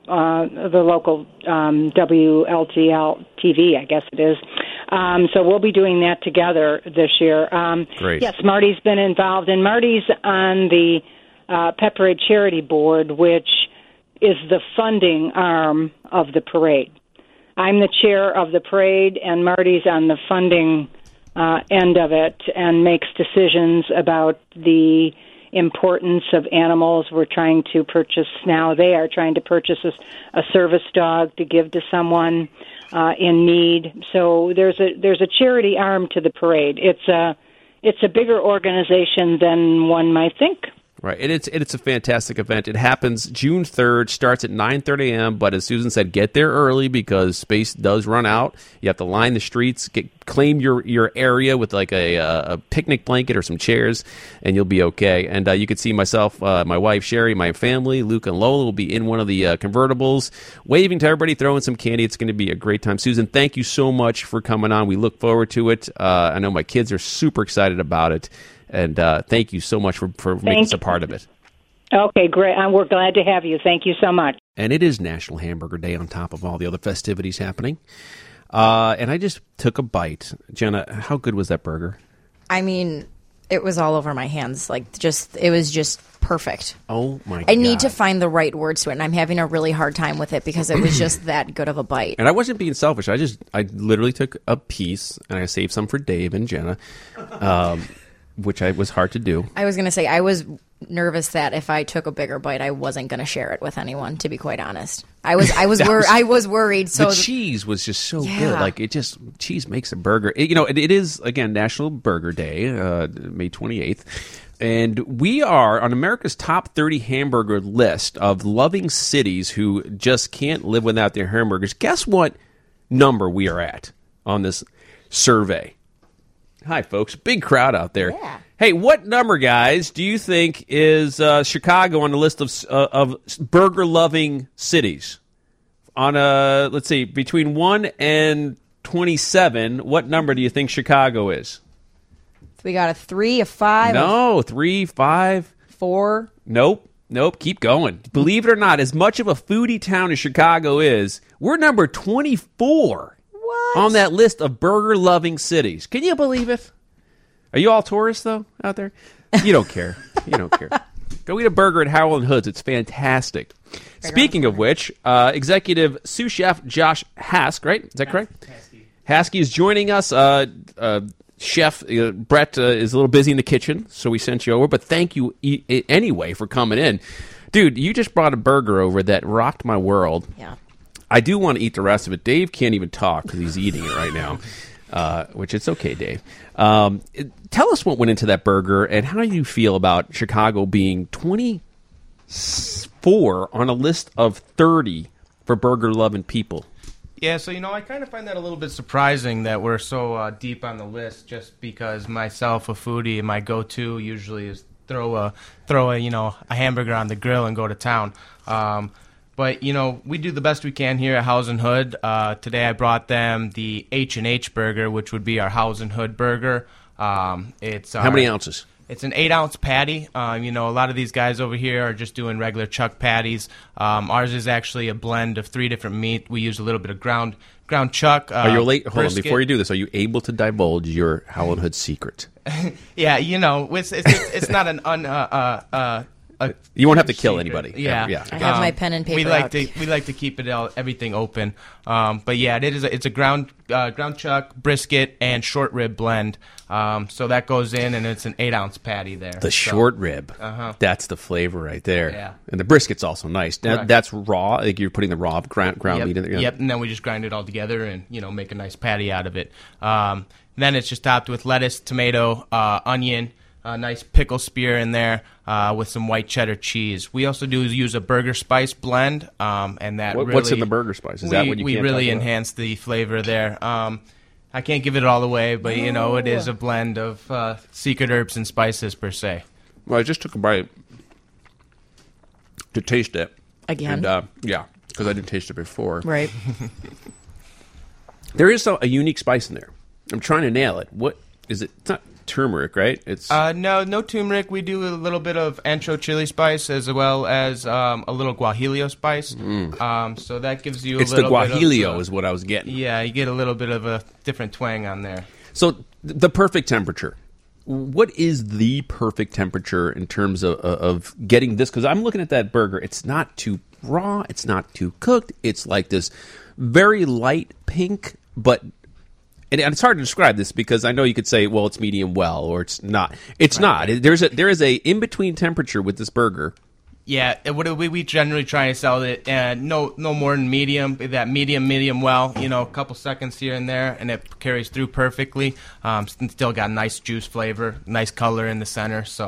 WLTL TV, I guess it is. So we'll be doing that together this year. Great. Yes, Marty's been involved, and Marty's on the Pet Parade Charity Board, which is the funding arm of the parade. I'm the chair of the parade, and Marty's on the funding end of it and makes decisions about the importance of animals. We're trying to purchase now. They are trying to purchase a service dog to give to someone in need. So there's a charity arm to the parade. It's a bigger organization than one might think. Right, and it's a fantastic event. It happens June 3rd, starts at 9:30 a.m., but as Susan said, get there early because space does run out. You have to line the streets, claim your area with like a picnic blanket or some chairs, and you'll be okay. And you can see myself, my wife, Sherry, my family, Luke and Lola will be in one of the convertibles, waving to everybody, throwing some candy. It's going to be a great time. Susan, thank you so much for coming on. We look forward to it. I know my kids are super excited about it. And thank you so much for making us a part of it. Okay, great. We're glad to have you. Thank you so much. And it is National Hamburger Day on top of all the other festivities happening. And I just took a bite. Jenna, how good was that burger? I mean, it was all over my hands. It was just perfect. Oh, my God. I need to find the right words to it, and I'm having a really hard time with it because it was just that good of a bite. And I wasn't being selfish. I literally took a piece, and I saved some for Dave and Jenna. Which was hard to do. I was going to say, I was nervous that if I took a bigger bite, I wasn't going to share it with anyone, to be quite honest. I was worried. So the cheese was just so good. Like, cheese makes a burger. It is, again, National Burger Day, May 28th. And we are on America's top 30 hamburger list of loving cities who just can't live without their hamburgers. Guess what number we are at on this survey? Hi, folks. Big crowd out there. Yeah. Hey, what number, guys, do you think is Chicago on the list of burger-loving cities? On let's see, between 1 and 27, what number do you think Chicago is? We got a 3, a 5. No, 3, 5. 4. Nope. Keep going. Believe it or not, as much of a foodie town as Chicago is, we're number 24. On that list of burger-loving cities. Can you believe it? Are you all tourists, though, out there? You don't care. Go eat a burger at Howell & Hood's. It's fantastic. Speaking of which, executive sous chef Josh Hask, right? Is that correct? Haskey is joining us. Chef Brett is a little busy in the kitchen, so we sent you over. But thank you anyway for coming in. Dude, you just brought a burger over that rocked my world. Yeah. I do want to eat the rest of it. Dave can't even talk because he's eating it right now, which it's okay, Dave. Tell us what went into that burger and how you feel about Chicago being 24 on a list of 30 for burger-loving people. Yeah, so, I kind of find that a little bit surprising that we're so deep on the list just because myself, a foodie, and my go-to usually is throw a hamburger on the grill and go to town. But, we do the best we can here at Howell & Hood. Today I brought them the H&H burger, which would be our Howell & Hood burger. It's how many ounces? It's an 8-ounce patty. A lot of these guys over here are just doing regular chuck patties. Ours is actually a blend of 3 different meat. We use a little bit of ground chuck. Are you late? Hold on, before you do this, are you able to divulge your Howell & Hood secret? Yeah, it's not an you won't have to kill anybody. Yeah. I have my pen and paper. We like to keep everything open. But yeah, it's a ground chuck, brisket, and short rib blend. So that goes in, and it's an 8-ounce patty there. Short rib. That's the flavor right there. Yeah. And the brisket's also nice. Now, that's raw. Like you're putting the raw ground meat in there. Yep. And then we just grind it all together and make a nice patty out of it. Then it's just topped with lettuce, tomato, onion. A nice pickle spear in there with some white cheddar cheese. We also do use a burger spice blend, and that what's in the burger spice? Is that what you we really enhance the flavor there. I can't give it all away, but it is a blend of secret herbs and spices per se. Well, I just took a bite to taste it again. And, because I didn't taste it before. Right. There is a unique spice in there. I'm trying to nail it. What is it? It's not turmeric, right? It's no turmeric. We do a little bit of ancho chili spice as well as a little guajillo spice. So that gives you it's a little the guajillo bit of, is what I was getting. Yeah, you get a little bit of a different twang on there. So the perfect temperature. What is the perfect temperature in terms of getting this? Because I'm looking at that burger. It's not too raw. It's not too cooked. It's like this very light pink, but... And it's hard to describe this because I know you could say, well, it's medium well, or it's not. It's not. There is a in-between temperature with this burger. Yeah, we generally try and sell it no more than medium. That medium well, a couple seconds here and there, and it carries through perfectly. Still got nice juice flavor, nice color in the center. So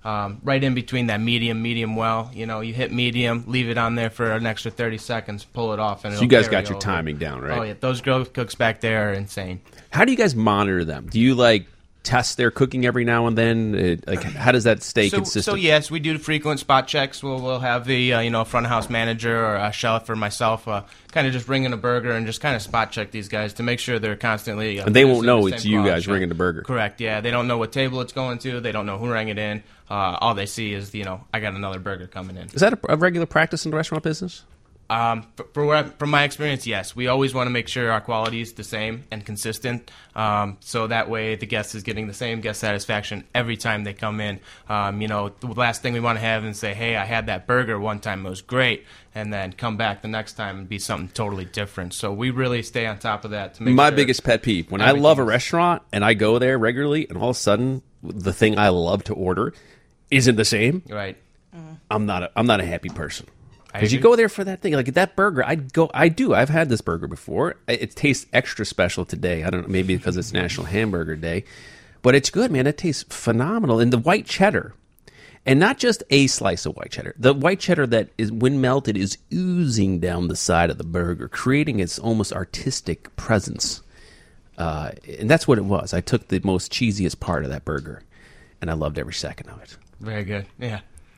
right in between that medium well. You know, you hit medium, leave it on there for an extra 30 seconds, pull it off, and so you guys got your timing down, right? Oh yeah, those grill cooks back there are insane. How do you guys monitor them? Do you test their cooking every now and then? How does that stay consistent? So yes, we do frequent spot checks. We'll have the front of house manager or a chef or myself kind of just ring in a burger and just kind of spot check these guys to make sure they're constantly. And they won't know it's you guys ringing the burger. Correct. Yeah, they don't know what table it's going to. They don't know who rang it in. All they see is I got another burger coming in. Is that a regular practice in the restaurant business? From my experience, yes. We always want to make sure our quality is the same and consistent, so that way the guest is getting the same guest satisfaction every time they come in. The last thing we want to have is say, hey, I had that burger one time, it was great, and then come back the next time and be something totally different. So we really stay on top of that to make My sure biggest pet peeve, when I love a restaurant and I go there regularly and all of a sudden the thing I love to order isn't the same, right? I'm not a happy person. Because you go there for that thing, like that burger. I've had this burger before. It tastes extra special today. I don't know, maybe because it's National Hamburger Day, but it's good, man. It tastes phenomenal. And the white cheddar, and not just a slice of white cheddar. The white cheddar that is, when melted, is oozing down the side of the burger, creating its almost artistic presence. And that's what it was. I took the most cheesiest part of that burger, and I loved every second of it. Very good. Yeah.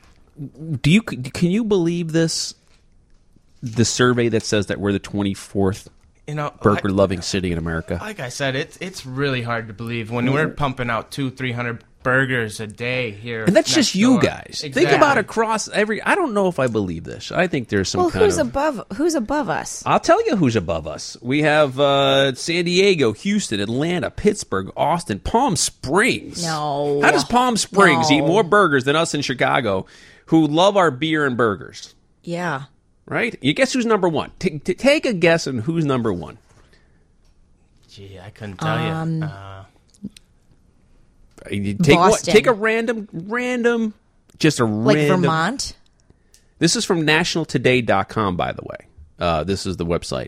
Can you believe this? The survey that says that we're the 24th burger-loving city in America. Like I said, it's really hard to believe when we're pumping out 200-300 burgers a day here. And that's just you door. guys. Exactly. Think about across every. I don't know if I believe this. I think there's some kind of. Who's above us? I'll tell you who's above us. We have San Diego, Houston, Atlanta, Pittsburgh, Austin, Palm Springs. No. How does Palm Springs eat more burgers than us in Chicago, who love our beer and burgers? Yeah. Right? You guess who's number one? Take a guess on who's number one. Gee, I couldn't tell you. Boston. Take a random, just a like random. Vermont? This is from nationaltoday.com, by the way. This is the website.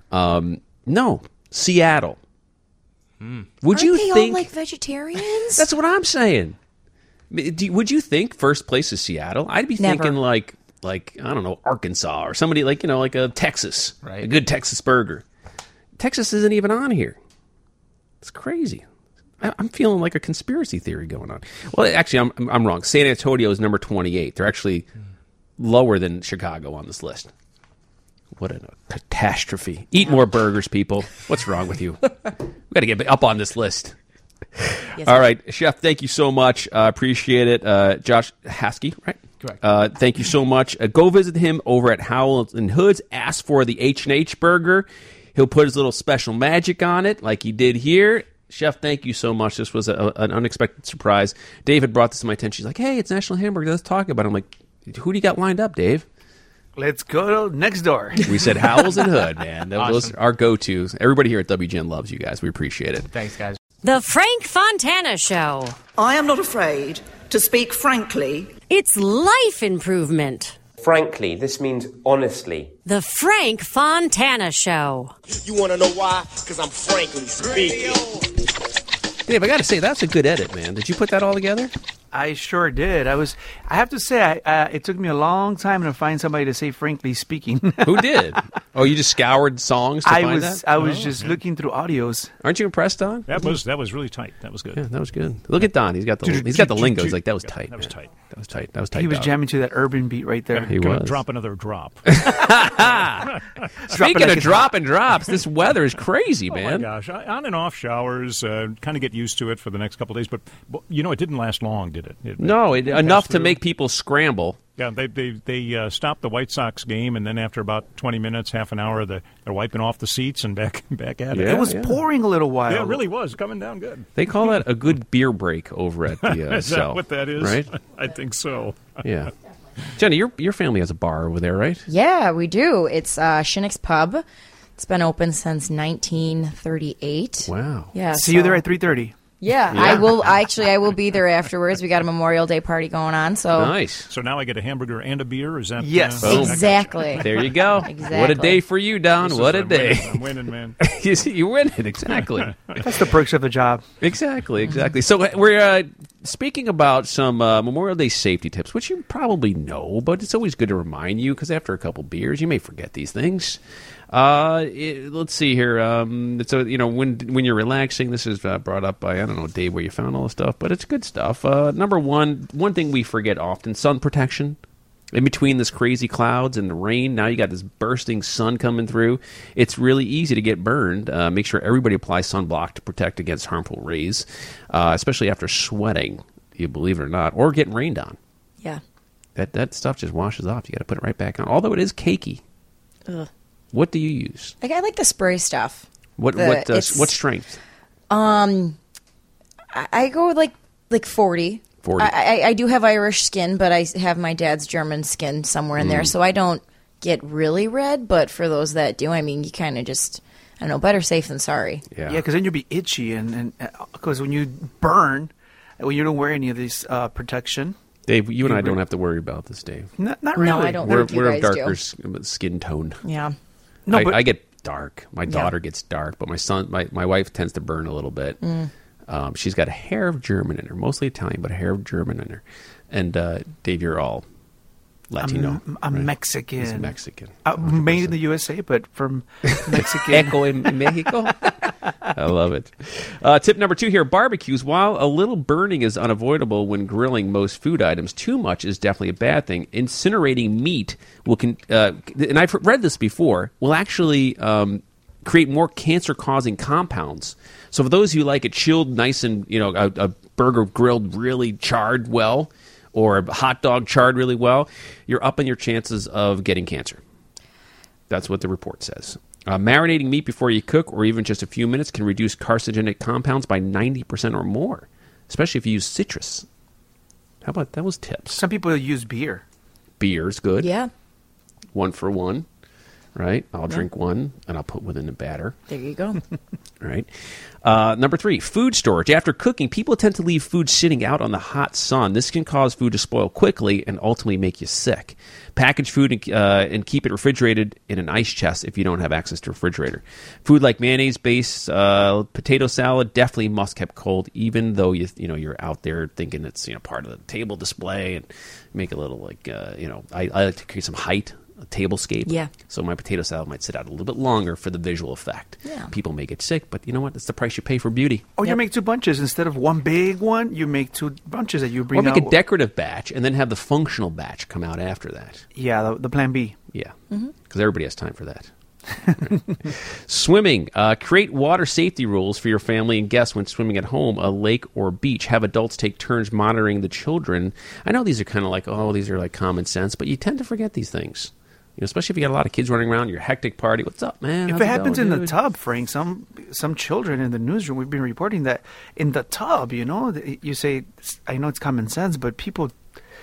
No, Seattle. Would you think all like vegetarians? That's what I'm saying. Would you think first place is Seattle? I'd be thinking like I don't know, Arkansas or somebody like a Texas, right? A good Texas burger. Texas isn't even on here. It's crazy. I'm feeling like a conspiracy theory going on. Well, actually, I'm wrong. San Antonio is number 28. They're actually lower than Chicago on this list. What a catastrophe. Eat more burgers, people. What's wrong with you? We've got to get up on this list. Yes, all right, Chef, thank you so much. Appreciate it. Josh Haskey, right? Correct. Thank you so much. Go visit him over at Howells and Hoods. Ask for the H&H burger. He'll put his little special magic on it like he did here. Chef, thank you so much. This was an unexpected surprise. David brought this to my attention. She's like, hey, it's National Hamburger. Let's talk about it. I'm like, who do you got lined up, Dave? Let's go next door. We said Howells and Hood, man. Awesome. Those are our go-tos. Everybody here at WGN loves you guys. We appreciate it. Thanks, guys. The Frank Fontana Show. I am not afraid to speak frankly. It's life improvement. Frankly, this means honestly. The Frank Fontana Show. You want to know why? Because I'm frankly speaking. Dave, I got to say, that's a good edit, man. Did you put that all together? I sure did. I have to say, it took me a long time to find somebody to say frankly speaking. Who did? Oh, you just scoured songs to find that? I was just looking through audios. Aren't you impressed, Don? That was really tight. That was good. Yeah, that was good. Look at Don. He's got the lingo. He's like, that was tight. That was tight. That was tight. That was tight. He was jamming to that urban beat right there. He was. Drop another drop. Speaking of dropping drops, this weather is crazy, man. Oh, my gosh. On and off showers. Kind of get used to it for the next couple of days. But it didn't last long, did it? No, enough to make people scramble. Yeah, they stopped the White Sox game, and then after about 20 minutes, half an hour, they're wiping off the seats and back at it. It was pouring a little while. Yeah, it really was coming down good. They call that a good beer break over at the Is that what that is? Right? I think so. Yeah. Jenny, your family has a bar over there, right? Yeah, we do. It's Shinnick's Pub. It's been open since 1938. Wow. Yeah. See you there at 3:30. Yeah, I will. I will be there afterwards. We got a Memorial Day party going on. So nice. So now I get a hamburger and a beer. Is that yes? Exactly. There you go. Exactly. What a day for you, Don. What a day. I'm winning, man. You win it, exactly. That's the perks of the job. Exactly. So we're speaking about some Memorial Day safety tips, which you probably know, but it's always good to remind you because after a couple beers, you may forget these things. Let's see here. So when you're relaxing, this is brought up by, I don't know, Dave, where you found all this stuff, but it's good stuff. Number one thing we forget often: sun protection. In between this crazy clouds and the rain, now you got this bursting sun coming through. It's really easy to get burned. Make sure everybody applies sunblock to protect against harmful rays, especially after sweating, you believe it or not, or getting rained on. Yeah. That stuff just washes off. You got to put it right back on, although it is cakey. Ugh. What do you use? I like the spray stuff. What strength? I go like 40. 40. I do have Irish skin, but I have my dad's German skin somewhere in there, so I don't get really red. But for those that do, I mean, you kind of just, I don't know, better safe than sorry. Yeah, because then you'll be itchy, and because when you burn, when you don't wear any of these protection. Dave, you and I don't have to worry about this, Dave. Not really. No, I don't think you We're guys of darker do. skin tone. Yeah. No, I get dark. My daughter gets dark, but my son, my wife tends to burn a little bit. She's got a hair of German in her, mostly Italian, but a hair of German in her. And Dave, you're all Latino. I'm right? Mexican. He's Mexican. Made in the USA, but from Mexican. Echo in Mexico. I love it. Tip number 2 here: barbecues. While a little burning is unavoidable when grilling most food items, too much is definitely a bad thing. Incinerating meat and I've read this before, will actually create more cancer-causing compounds. So for those who like it chilled, nice and a burger grilled really charred well, or a hot dog charred really well, you're upping your chances of getting cancer. That's what the report says. Marinating meat before you cook, or even just a few minutes, can reduce carcinogenic compounds by 90% or more, especially if you use citrus. How about those tips? Some people use beer. Beer's good. Yeah. 1 for 1, right? I'll drink one, and I'll put one in the batter. There you go. Right. Number 3, food storage. After cooking, people tend to leave food sitting out on the hot sun. This can cause food to spoil quickly and ultimately make you sick. Package food and keep it refrigerated in an ice chest if you don't have access to a refrigerator. Food like mayonnaise-based potato salad definitely must kept cold, even though you're out there thinking it's part of the table display, and make a little I like to create some height. A tablescape. Yeah. So my potato salad might sit out a little bit longer for the visual effect. Yeah. People may get sick, but you know what? It's the price you pay for beauty. Or you make 2 bunches. Instead of one big one, you make 2 bunches that you bring out. Or make a decorative batch and then have the functional batch come out after that. Yeah, the plan B. Yeah. Because everybody has time for that. Right. Swimming. Create water safety rules for your family and guests when swimming at home, a lake, or beach. Have adults take turns monitoring the children. I know these are kind of like, these are like common sense, but you tend to forget these things. Especially if you got a lot of kids running around, your hectic party. What's up, man? If it happens in the tub, Frank, some children in the newsroom, we've been reporting that in the tub, you say, I know it's common sense, but people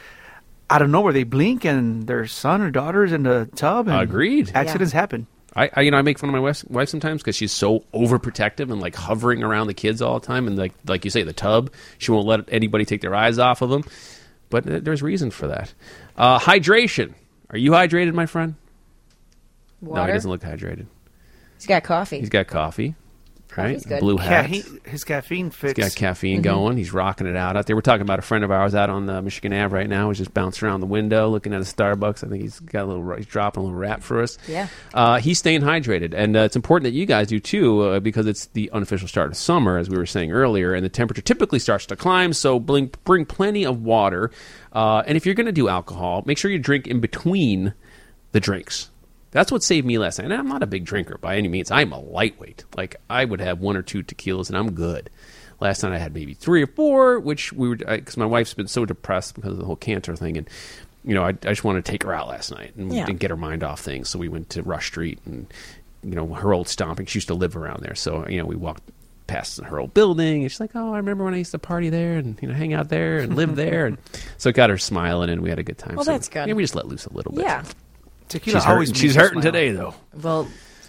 out of nowhere, they blink and their son or daughter's in the tub. And agreed. Accidents happen. I make fun of my wife sometimes because she's so overprotective and like hovering around the kids all the time. And like you say, the tub, she won't let anybody take their eyes off of them. But there's reasons for that. Hydration. Are you hydrated, my friend? Water? No, he doesn't look hydrated. He's got coffee. He's got coffee. Right? Coffee's good. Blue hat. His caffeine fix. He's got caffeine going. He's rocking it out there. We're talking about a friend of ours out on the Michigan Ave right now. He's just bouncing around the window looking at a Starbucks. I think he's dropping a little rap for us. Yeah. He's staying hydrated. And it's important that you guys do too because it's the unofficial start of summer, as we were saying earlier, and the temperature typically starts to climb. So bring plenty of water. And if you're going to do alcohol, make sure you drink in between the drinks. That's what saved me last night. And I'm not a big drinker by any means. I'm a lightweight. Like, I would have 1 or 2 tequilas and I'm good. Last night I had maybe 3 or 4, which because my wife's been so depressed because of the whole cancer thing. And, I just wanted to take her out last night and get her mind off things. So we went to Rush Street and, her old stomping. She used to live around there. So, we walked past her old building. And she's like, oh, I remember when I used to party there and, hang out there and live there. And so it got her smiling and we had a good time. Well, so, that's good. We just let loose a little bit. Yeah. Tequila She's hurting today, though. Well,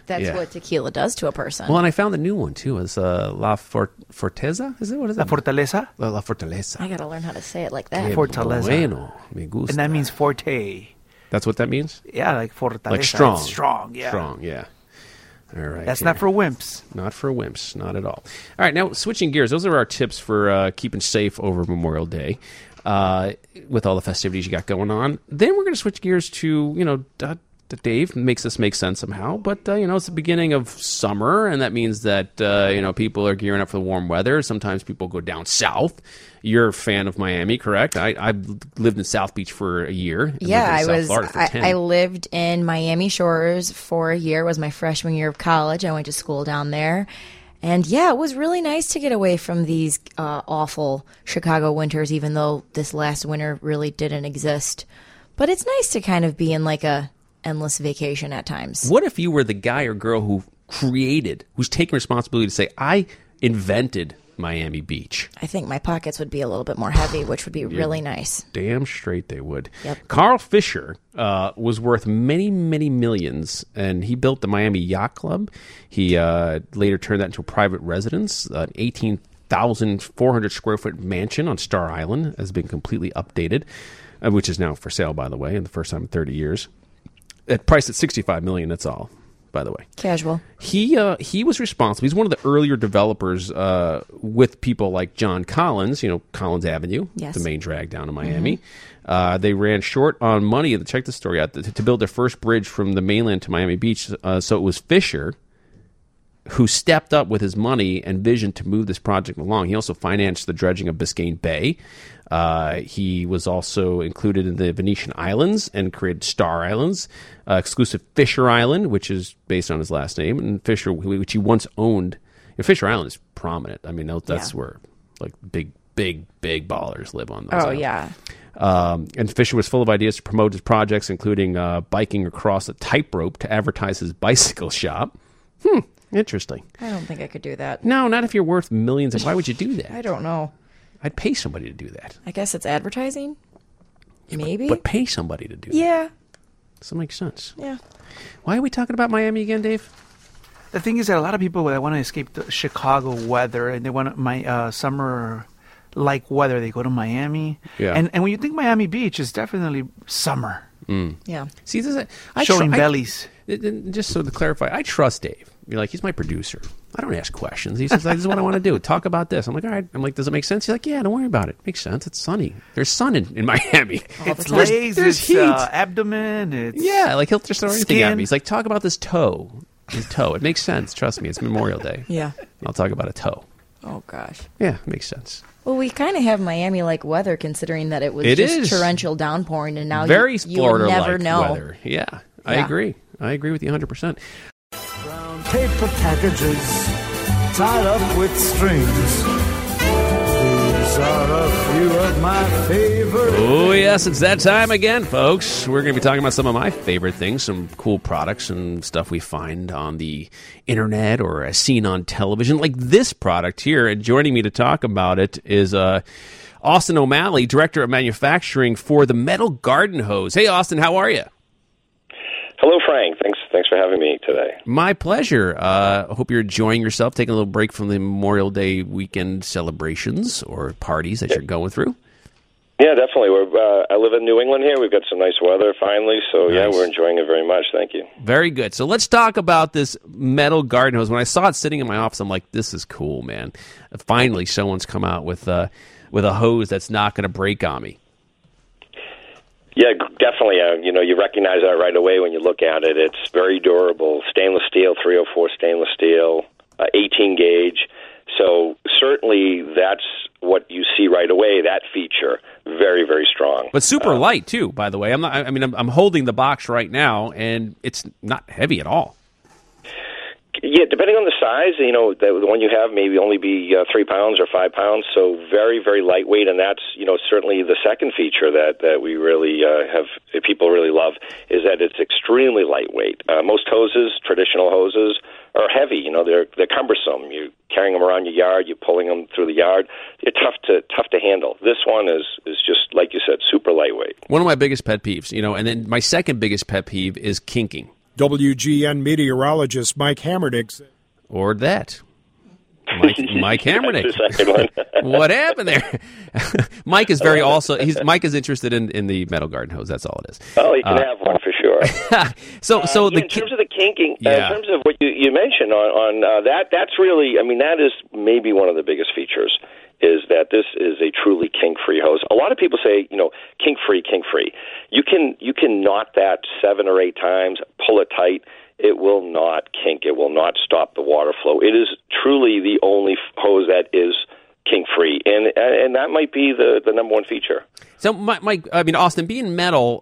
That's what tequila does to a person. Well, and I found the new one, too. It's La Fortaleza? Is it? What is it? La Fortaleza? La Fortaleza. I got to learn how to say it like that. Fortaleza. Bueno, me gusta. And that means forte. That's what that means? Yeah, like fortaleza. Like strong. It's strong, yeah. Strong, yeah. All right. That's not for wimps. Not for wimps, not at all. All right, now switching gears. Those are our tips for keeping safe over Memorial Day with all the festivities you got going on. Then we're going to switch gears to, Dave makes this make sense somehow, but it's the beginning of summer, and that means that people are gearing up for the warm weather. Sometimes people go down south. You're a fan of Miami, correct? I lived in South Beach for a year. Yeah, I lived in Miami Shores for a year. It was my freshman year of college. I went to school down there. And yeah, it was really nice to get away from these awful Chicago winters, even though this last winter really didn't exist. But it's nice to kind of be in like a endless vacation at times. What if you were the guy or girl who's taking responsibility to say, I invented Miami Beach? I think my pockets would be a little bit more heavy, which would be really nice. Damn straight they would. Yep. Carl Fisher was worth many, many millions, and he built the Miami Yacht Club. He later turned that into a private residence. An 18,400 square foot mansion on Star Island has been completely updated, which is now for sale, by the way, in the first time in 30 years. Priced at $65 million, that's all, by the way. Casual. He was responsible. He's one of the earlier developers with people like John Collins, Collins Avenue, the main drag down to Miami. Mm-hmm. They ran short on money, check the story out, to build their first bridge from the mainland to Miami Beach. So it was Fisher who stepped up with his money and vision to move this project along. He also financed the dredging of Biscayne Bay. He was also included in the Venetian Islands and created Star Islands, exclusive Fisher Island, which is based on his last name, and Fisher, which he once owned. Fisher Island is prominent. I mean, that's where like big ballers live on those islands. Yeah. And Fisher was full of ideas to promote his projects, including biking across a tightrope to advertise his bicycle shop. Interesting. I don't think I could do that. No, not if you're worth millions. Why would you do that? I don't know. I'd pay somebody to do that. I guess it's advertising? Maybe. But pay somebody to do that. Yeah. Does that make sense? Yeah. Why are we talking about Miami again, Dave? The thing is that a lot of people that want to escape the Chicago weather and they want summer-like weather, they go to Miami. Yeah. And when you think Miami Beach, it's definitely summer. Yeah. See, showing bellies. Just so to clarify, I trust Dave. You're like, he's my producer. I don't ask questions. He says, this is what I want to do. Talk about this. I'm like, all right. I'm like, does it make sense? He's like, yeah, don't worry about it. Makes sense. It's sunny. There's sun in Miami. It's legs, it's heat. Abdomen. It's like he'll just throw anything at me. He's like, talk about this toe. His toe. It makes sense. Trust me. It's Memorial Day. Yeah. I'll talk about a toe. Oh, gosh. Yeah, it makes sense. Well, we kind of have Miami-like weather considering that it was torrential downpouring, and now you will never know. Weather. Yeah, I agree. I agree with you 100%. Brown paper packages tied up with strings. These are a few of my favorite. Oh, yes, it's that time again, folks. We're going to be talking about some of my favorite things, some cool products and stuff we find on the internet or seen on television, like this product here. And joining me to talk about it is Austin O'Malley, Director of Manufacturing for the Metal Garden Hose. Hey, Austin, how are you? Hello, Frank. Thanks for having me today. My pleasure. I hope you're enjoying yourself, taking a little break from the Memorial Day weekend celebrations or parties that you're going through. Yeah, definitely. I live in New England here. We've got some nice weather finally, so nice. Yeah, we're enjoying it very much. Thank you. Very good. So let's talk about this metal garden hose. When I saw it sitting in my office, I'm like, this is cool, man. Finally, someone's come out with a hose that's not going to break on me. Yeah, definitely. You recognize that right away when you look at it. It's very durable. Stainless steel, 304 stainless steel, 18 gauge. So certainly that's what you see right away, that feature. Very, very strong. But super light, too, by the way. I'm holding the box right now, and it's not heavy at all. Yeah, depending on the size, the one you have maybe only be 3 pounds or 5 pounds, so very, very lightweight, and that's, certainly the second feature that we really people really love, is that it's extremely lightweight. Most hoses, traditional hoses, are heavy, they're cumbersome. You're carrying them around your yard, you're pulling them through the yard, they're tough to handle. This one is just, like you said, super lightweight. One of my biggest pet peeves, and then my second biggest pet peeve is kinking. WGN meteorologist Mike Hammerdick. Or that. Mike Hammerdick. What happened there? Mike is Mike is interested in the metal garden hose. That's all it is. Oh, you can have one for sure. So in terms of the kinking, in terms of what you mentioned on that's really, I mean, that is maybe one of the biggest features, is that this is a truly kink-free hose. A lot of people say, kink-free. You can knot that 7 or 8 times, pull it tight. It will not kink. It will not stop the water flow. It is truly the only hose that is kink-free, and that might be the number one feature. So, Austin, being metal,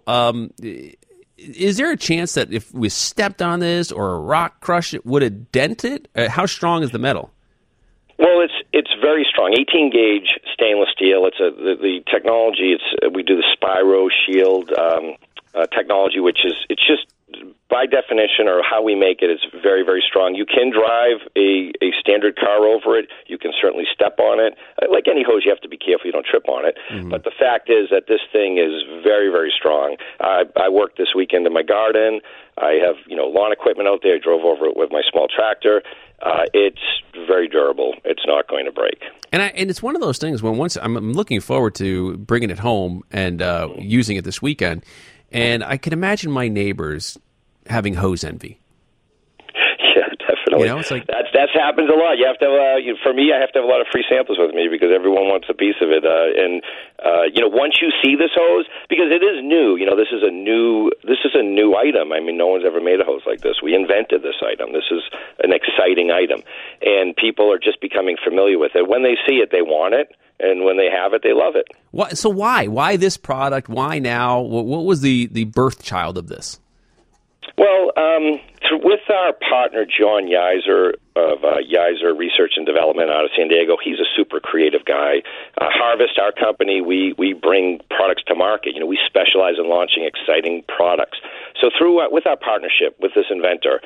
is there a chance that if we stepped on this or a rock crushed it, would it dent it? How strong is the metal? Well, it's very strong. 18 gauge stainless steel. It's the technology. We do the Spyro Shield technology, which is just by definition, or how we make it, it's very, very strong. You can drive a standard car over it. You can certainly step on it. Like any hose, you have to be careful you don't trip on it. Mm-hmm. But the fact is that this thing is very, very strong. I worked this weekend in my garden. I have lawn equipment out there. I drove over it with my small tractor. It's very durable. It's not going to break. And it's one of those things when once I'm looking forward to bringing it home and using it this weekend. And I can imagine my neighbors having hose envy. Yeah, definitely. It's like that's happens a lot. You have to have, for me, I have to have a lot of free samples with me because everyone wants a piece of it. Once you see this hose, because it is new. This is a new item. I mean, no one's ever made a hose like this. We invented this item. This is an exciting item, and people are just becoming familiar with it. When they see it, they want it. And when they have it, they love it. So why? Why this product? Why now? What was the birth child of this? Well, with our partner, John Yiser of Yiser Research and Development out of San Diego, he's a super creative guy. Harvest, our company, we bring products to market. We specialize in launching exciting products. So with our partnership with this inventor,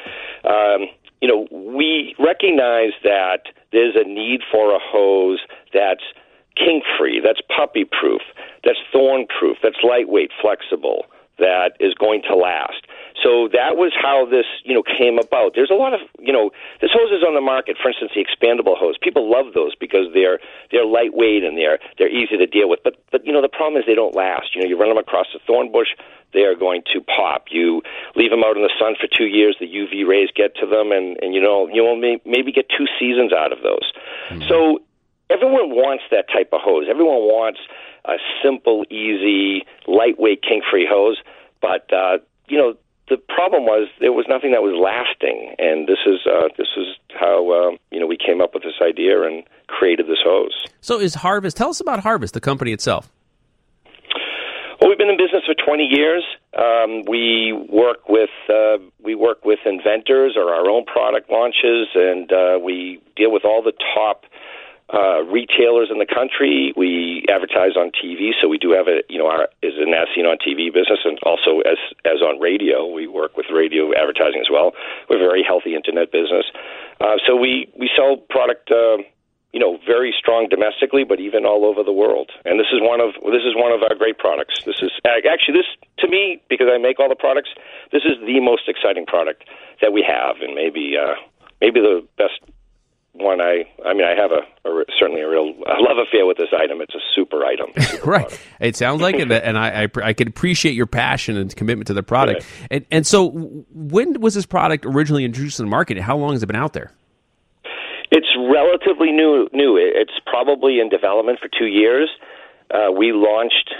we recognize that there's a need for a hose that's kink-free, that's puppy-proof, that's thorn-proof, that's lightweight, flexible, that is going to last. So that was how this, came about. There's a lot of, this hose is on the market. For instance, the expandable hose. People love those because they're lightweight and they're easy to deal with. But the problem is they don't last. You run them across a thorn bush, they are going to pop. You leave them out in the sun for 2 years, the UV rays get to them, and you'll maybe get 2 seasons out of those. Mm-hmm. So everyone wants that type of hose. Everyone wants a simple, easy, lightweight, kink-free hose. But the problem was there was nothing that was lasting, and this is how we came up with this idea and created this hose. So is Harvest? Tell us about Harvest, the company itself. Well, we've been in business for 20 years. We work with inventors or our own product launches, and we deal with all the top retailers in the country. We advertise on TV, so we do have our is an as seen on TV business, and also as on radio. We work with radio advertising as well. We have a very healthy internet business. So we sell product, very strong domestically, but even all over the world. And this is one of our great products. This is actually, this to me, because I make all the products, this is the most exciting product that we have, and maybe the best one. I have certainly a real love affair with this item. It's a super item. Right. It sounds like it, and I can appreciate your passion and commitment to the product. Right. And so, when was this product originally introduced to the market? How long has it been out there? It's relatively new. It's probably in development for 2 years. We launched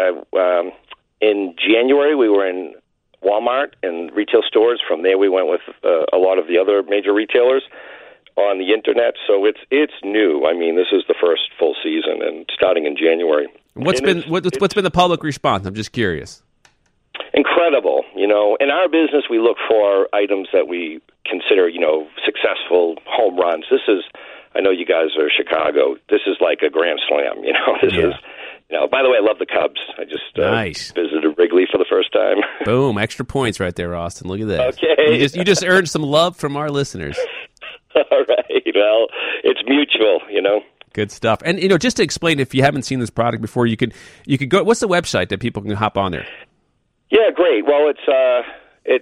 in January. We were in Walmart and retail stores. From there, we went with a lot of the other major retailers on the internet. So it's new. I mean, this is the first full season, and starting in January. What's been the public response? I'm just curious. Incredible. In our business, we look for items that we consider, successful home runs. This is, I know you guys are Chicago. This is like a grand slam. This is. By the way, I love the Cubs. I just visited Wrigley for the first time. Boom! Extra points right there, Austin. Look at that. Okay. You just earned some love from our listeners. All right. Well, it's mutual, Good stuff. And, just to explain, if you haven't seen this product before, you could go. What's the website that people can hop on there? Yeah, great. Well, It's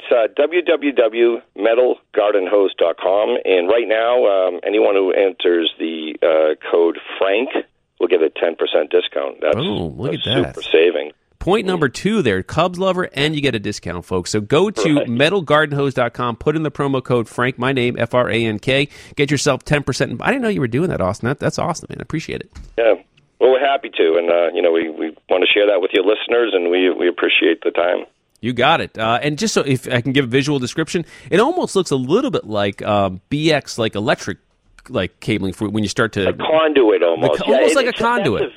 www.metalgardenhose.com, and right now, anyone who enters the code Frank will get a 10% discount. That's look at that. Super saving. Point number 2 there, Cubs lover, and you get a discount, folks. So go to metalgardenhose.com, put in the promo code Frank, my name, Frank, get yourself 10%. I didn't know you were doing that, Austin. That's awesome, man. I appreciate it. Yeah. Well, we're happy to, and we want to share that with your listeners, and we appreciate the time. You got it. And just so if I can give a visual description, it almost looks a little bit like BX, like electric, like cabling for when you start to a conduit almost, almost like a conduit.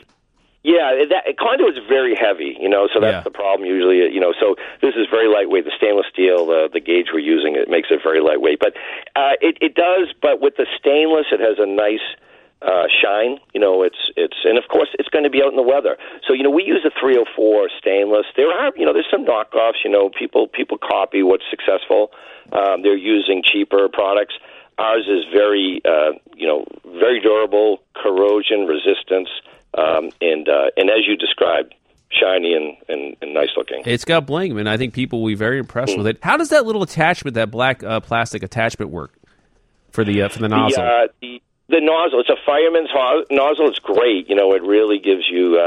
Conduit is very heavy, so that's the problem usually, so this is very lightweight. The stainless steel, the gauge we're using, it makes it very lightweight. But it does, but with the stainless, it has a nice shine, and of course it's going to be out in the weather. So, we use a 304 stainless. There are, there's some knockoffs, people copy what's successful. They're using cheaper products. Ours is very, very durable, corrosion resistance, and as you described, shiny and nice looking. It's got bling, man. I think people will be very impressed with it. How does that little attachment, that black plastic attachment, work for the nozzle? The nozzle, it's a fireman's nozzle. It's great. It really gives you,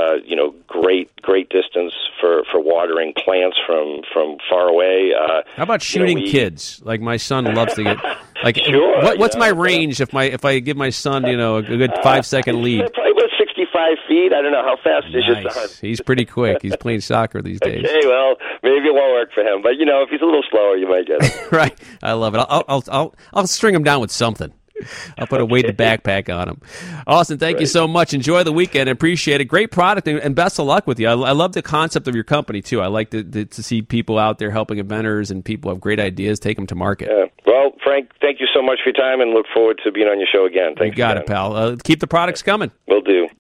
great distance for watering plants from far away. How about shooting kids? Like my son loves to get. Like, sure, what's my range if I give my son, a good 5-second lead? Probably about 65 feet. I don't know how fast is your son. He's pretty quick. He's playing soccer these days. Okay, well, maybe it won't work for him, but if he's a little slower, you might get it. Right. I love it. I'll string him down with something. I'll put a weighted backpack on him. Austin, thank you so much. Enjoy the weekend. Appreciate it. Great product, and best of luck with you. I love the concept of your company, too. I like to see people out there helping inventors and people who have great ideas, take them to market. Yeah. Well, Frank, thank you so much for your time, and look forward to being on your show again. Thanks. You got it, pal. Keep the products coming. Will do.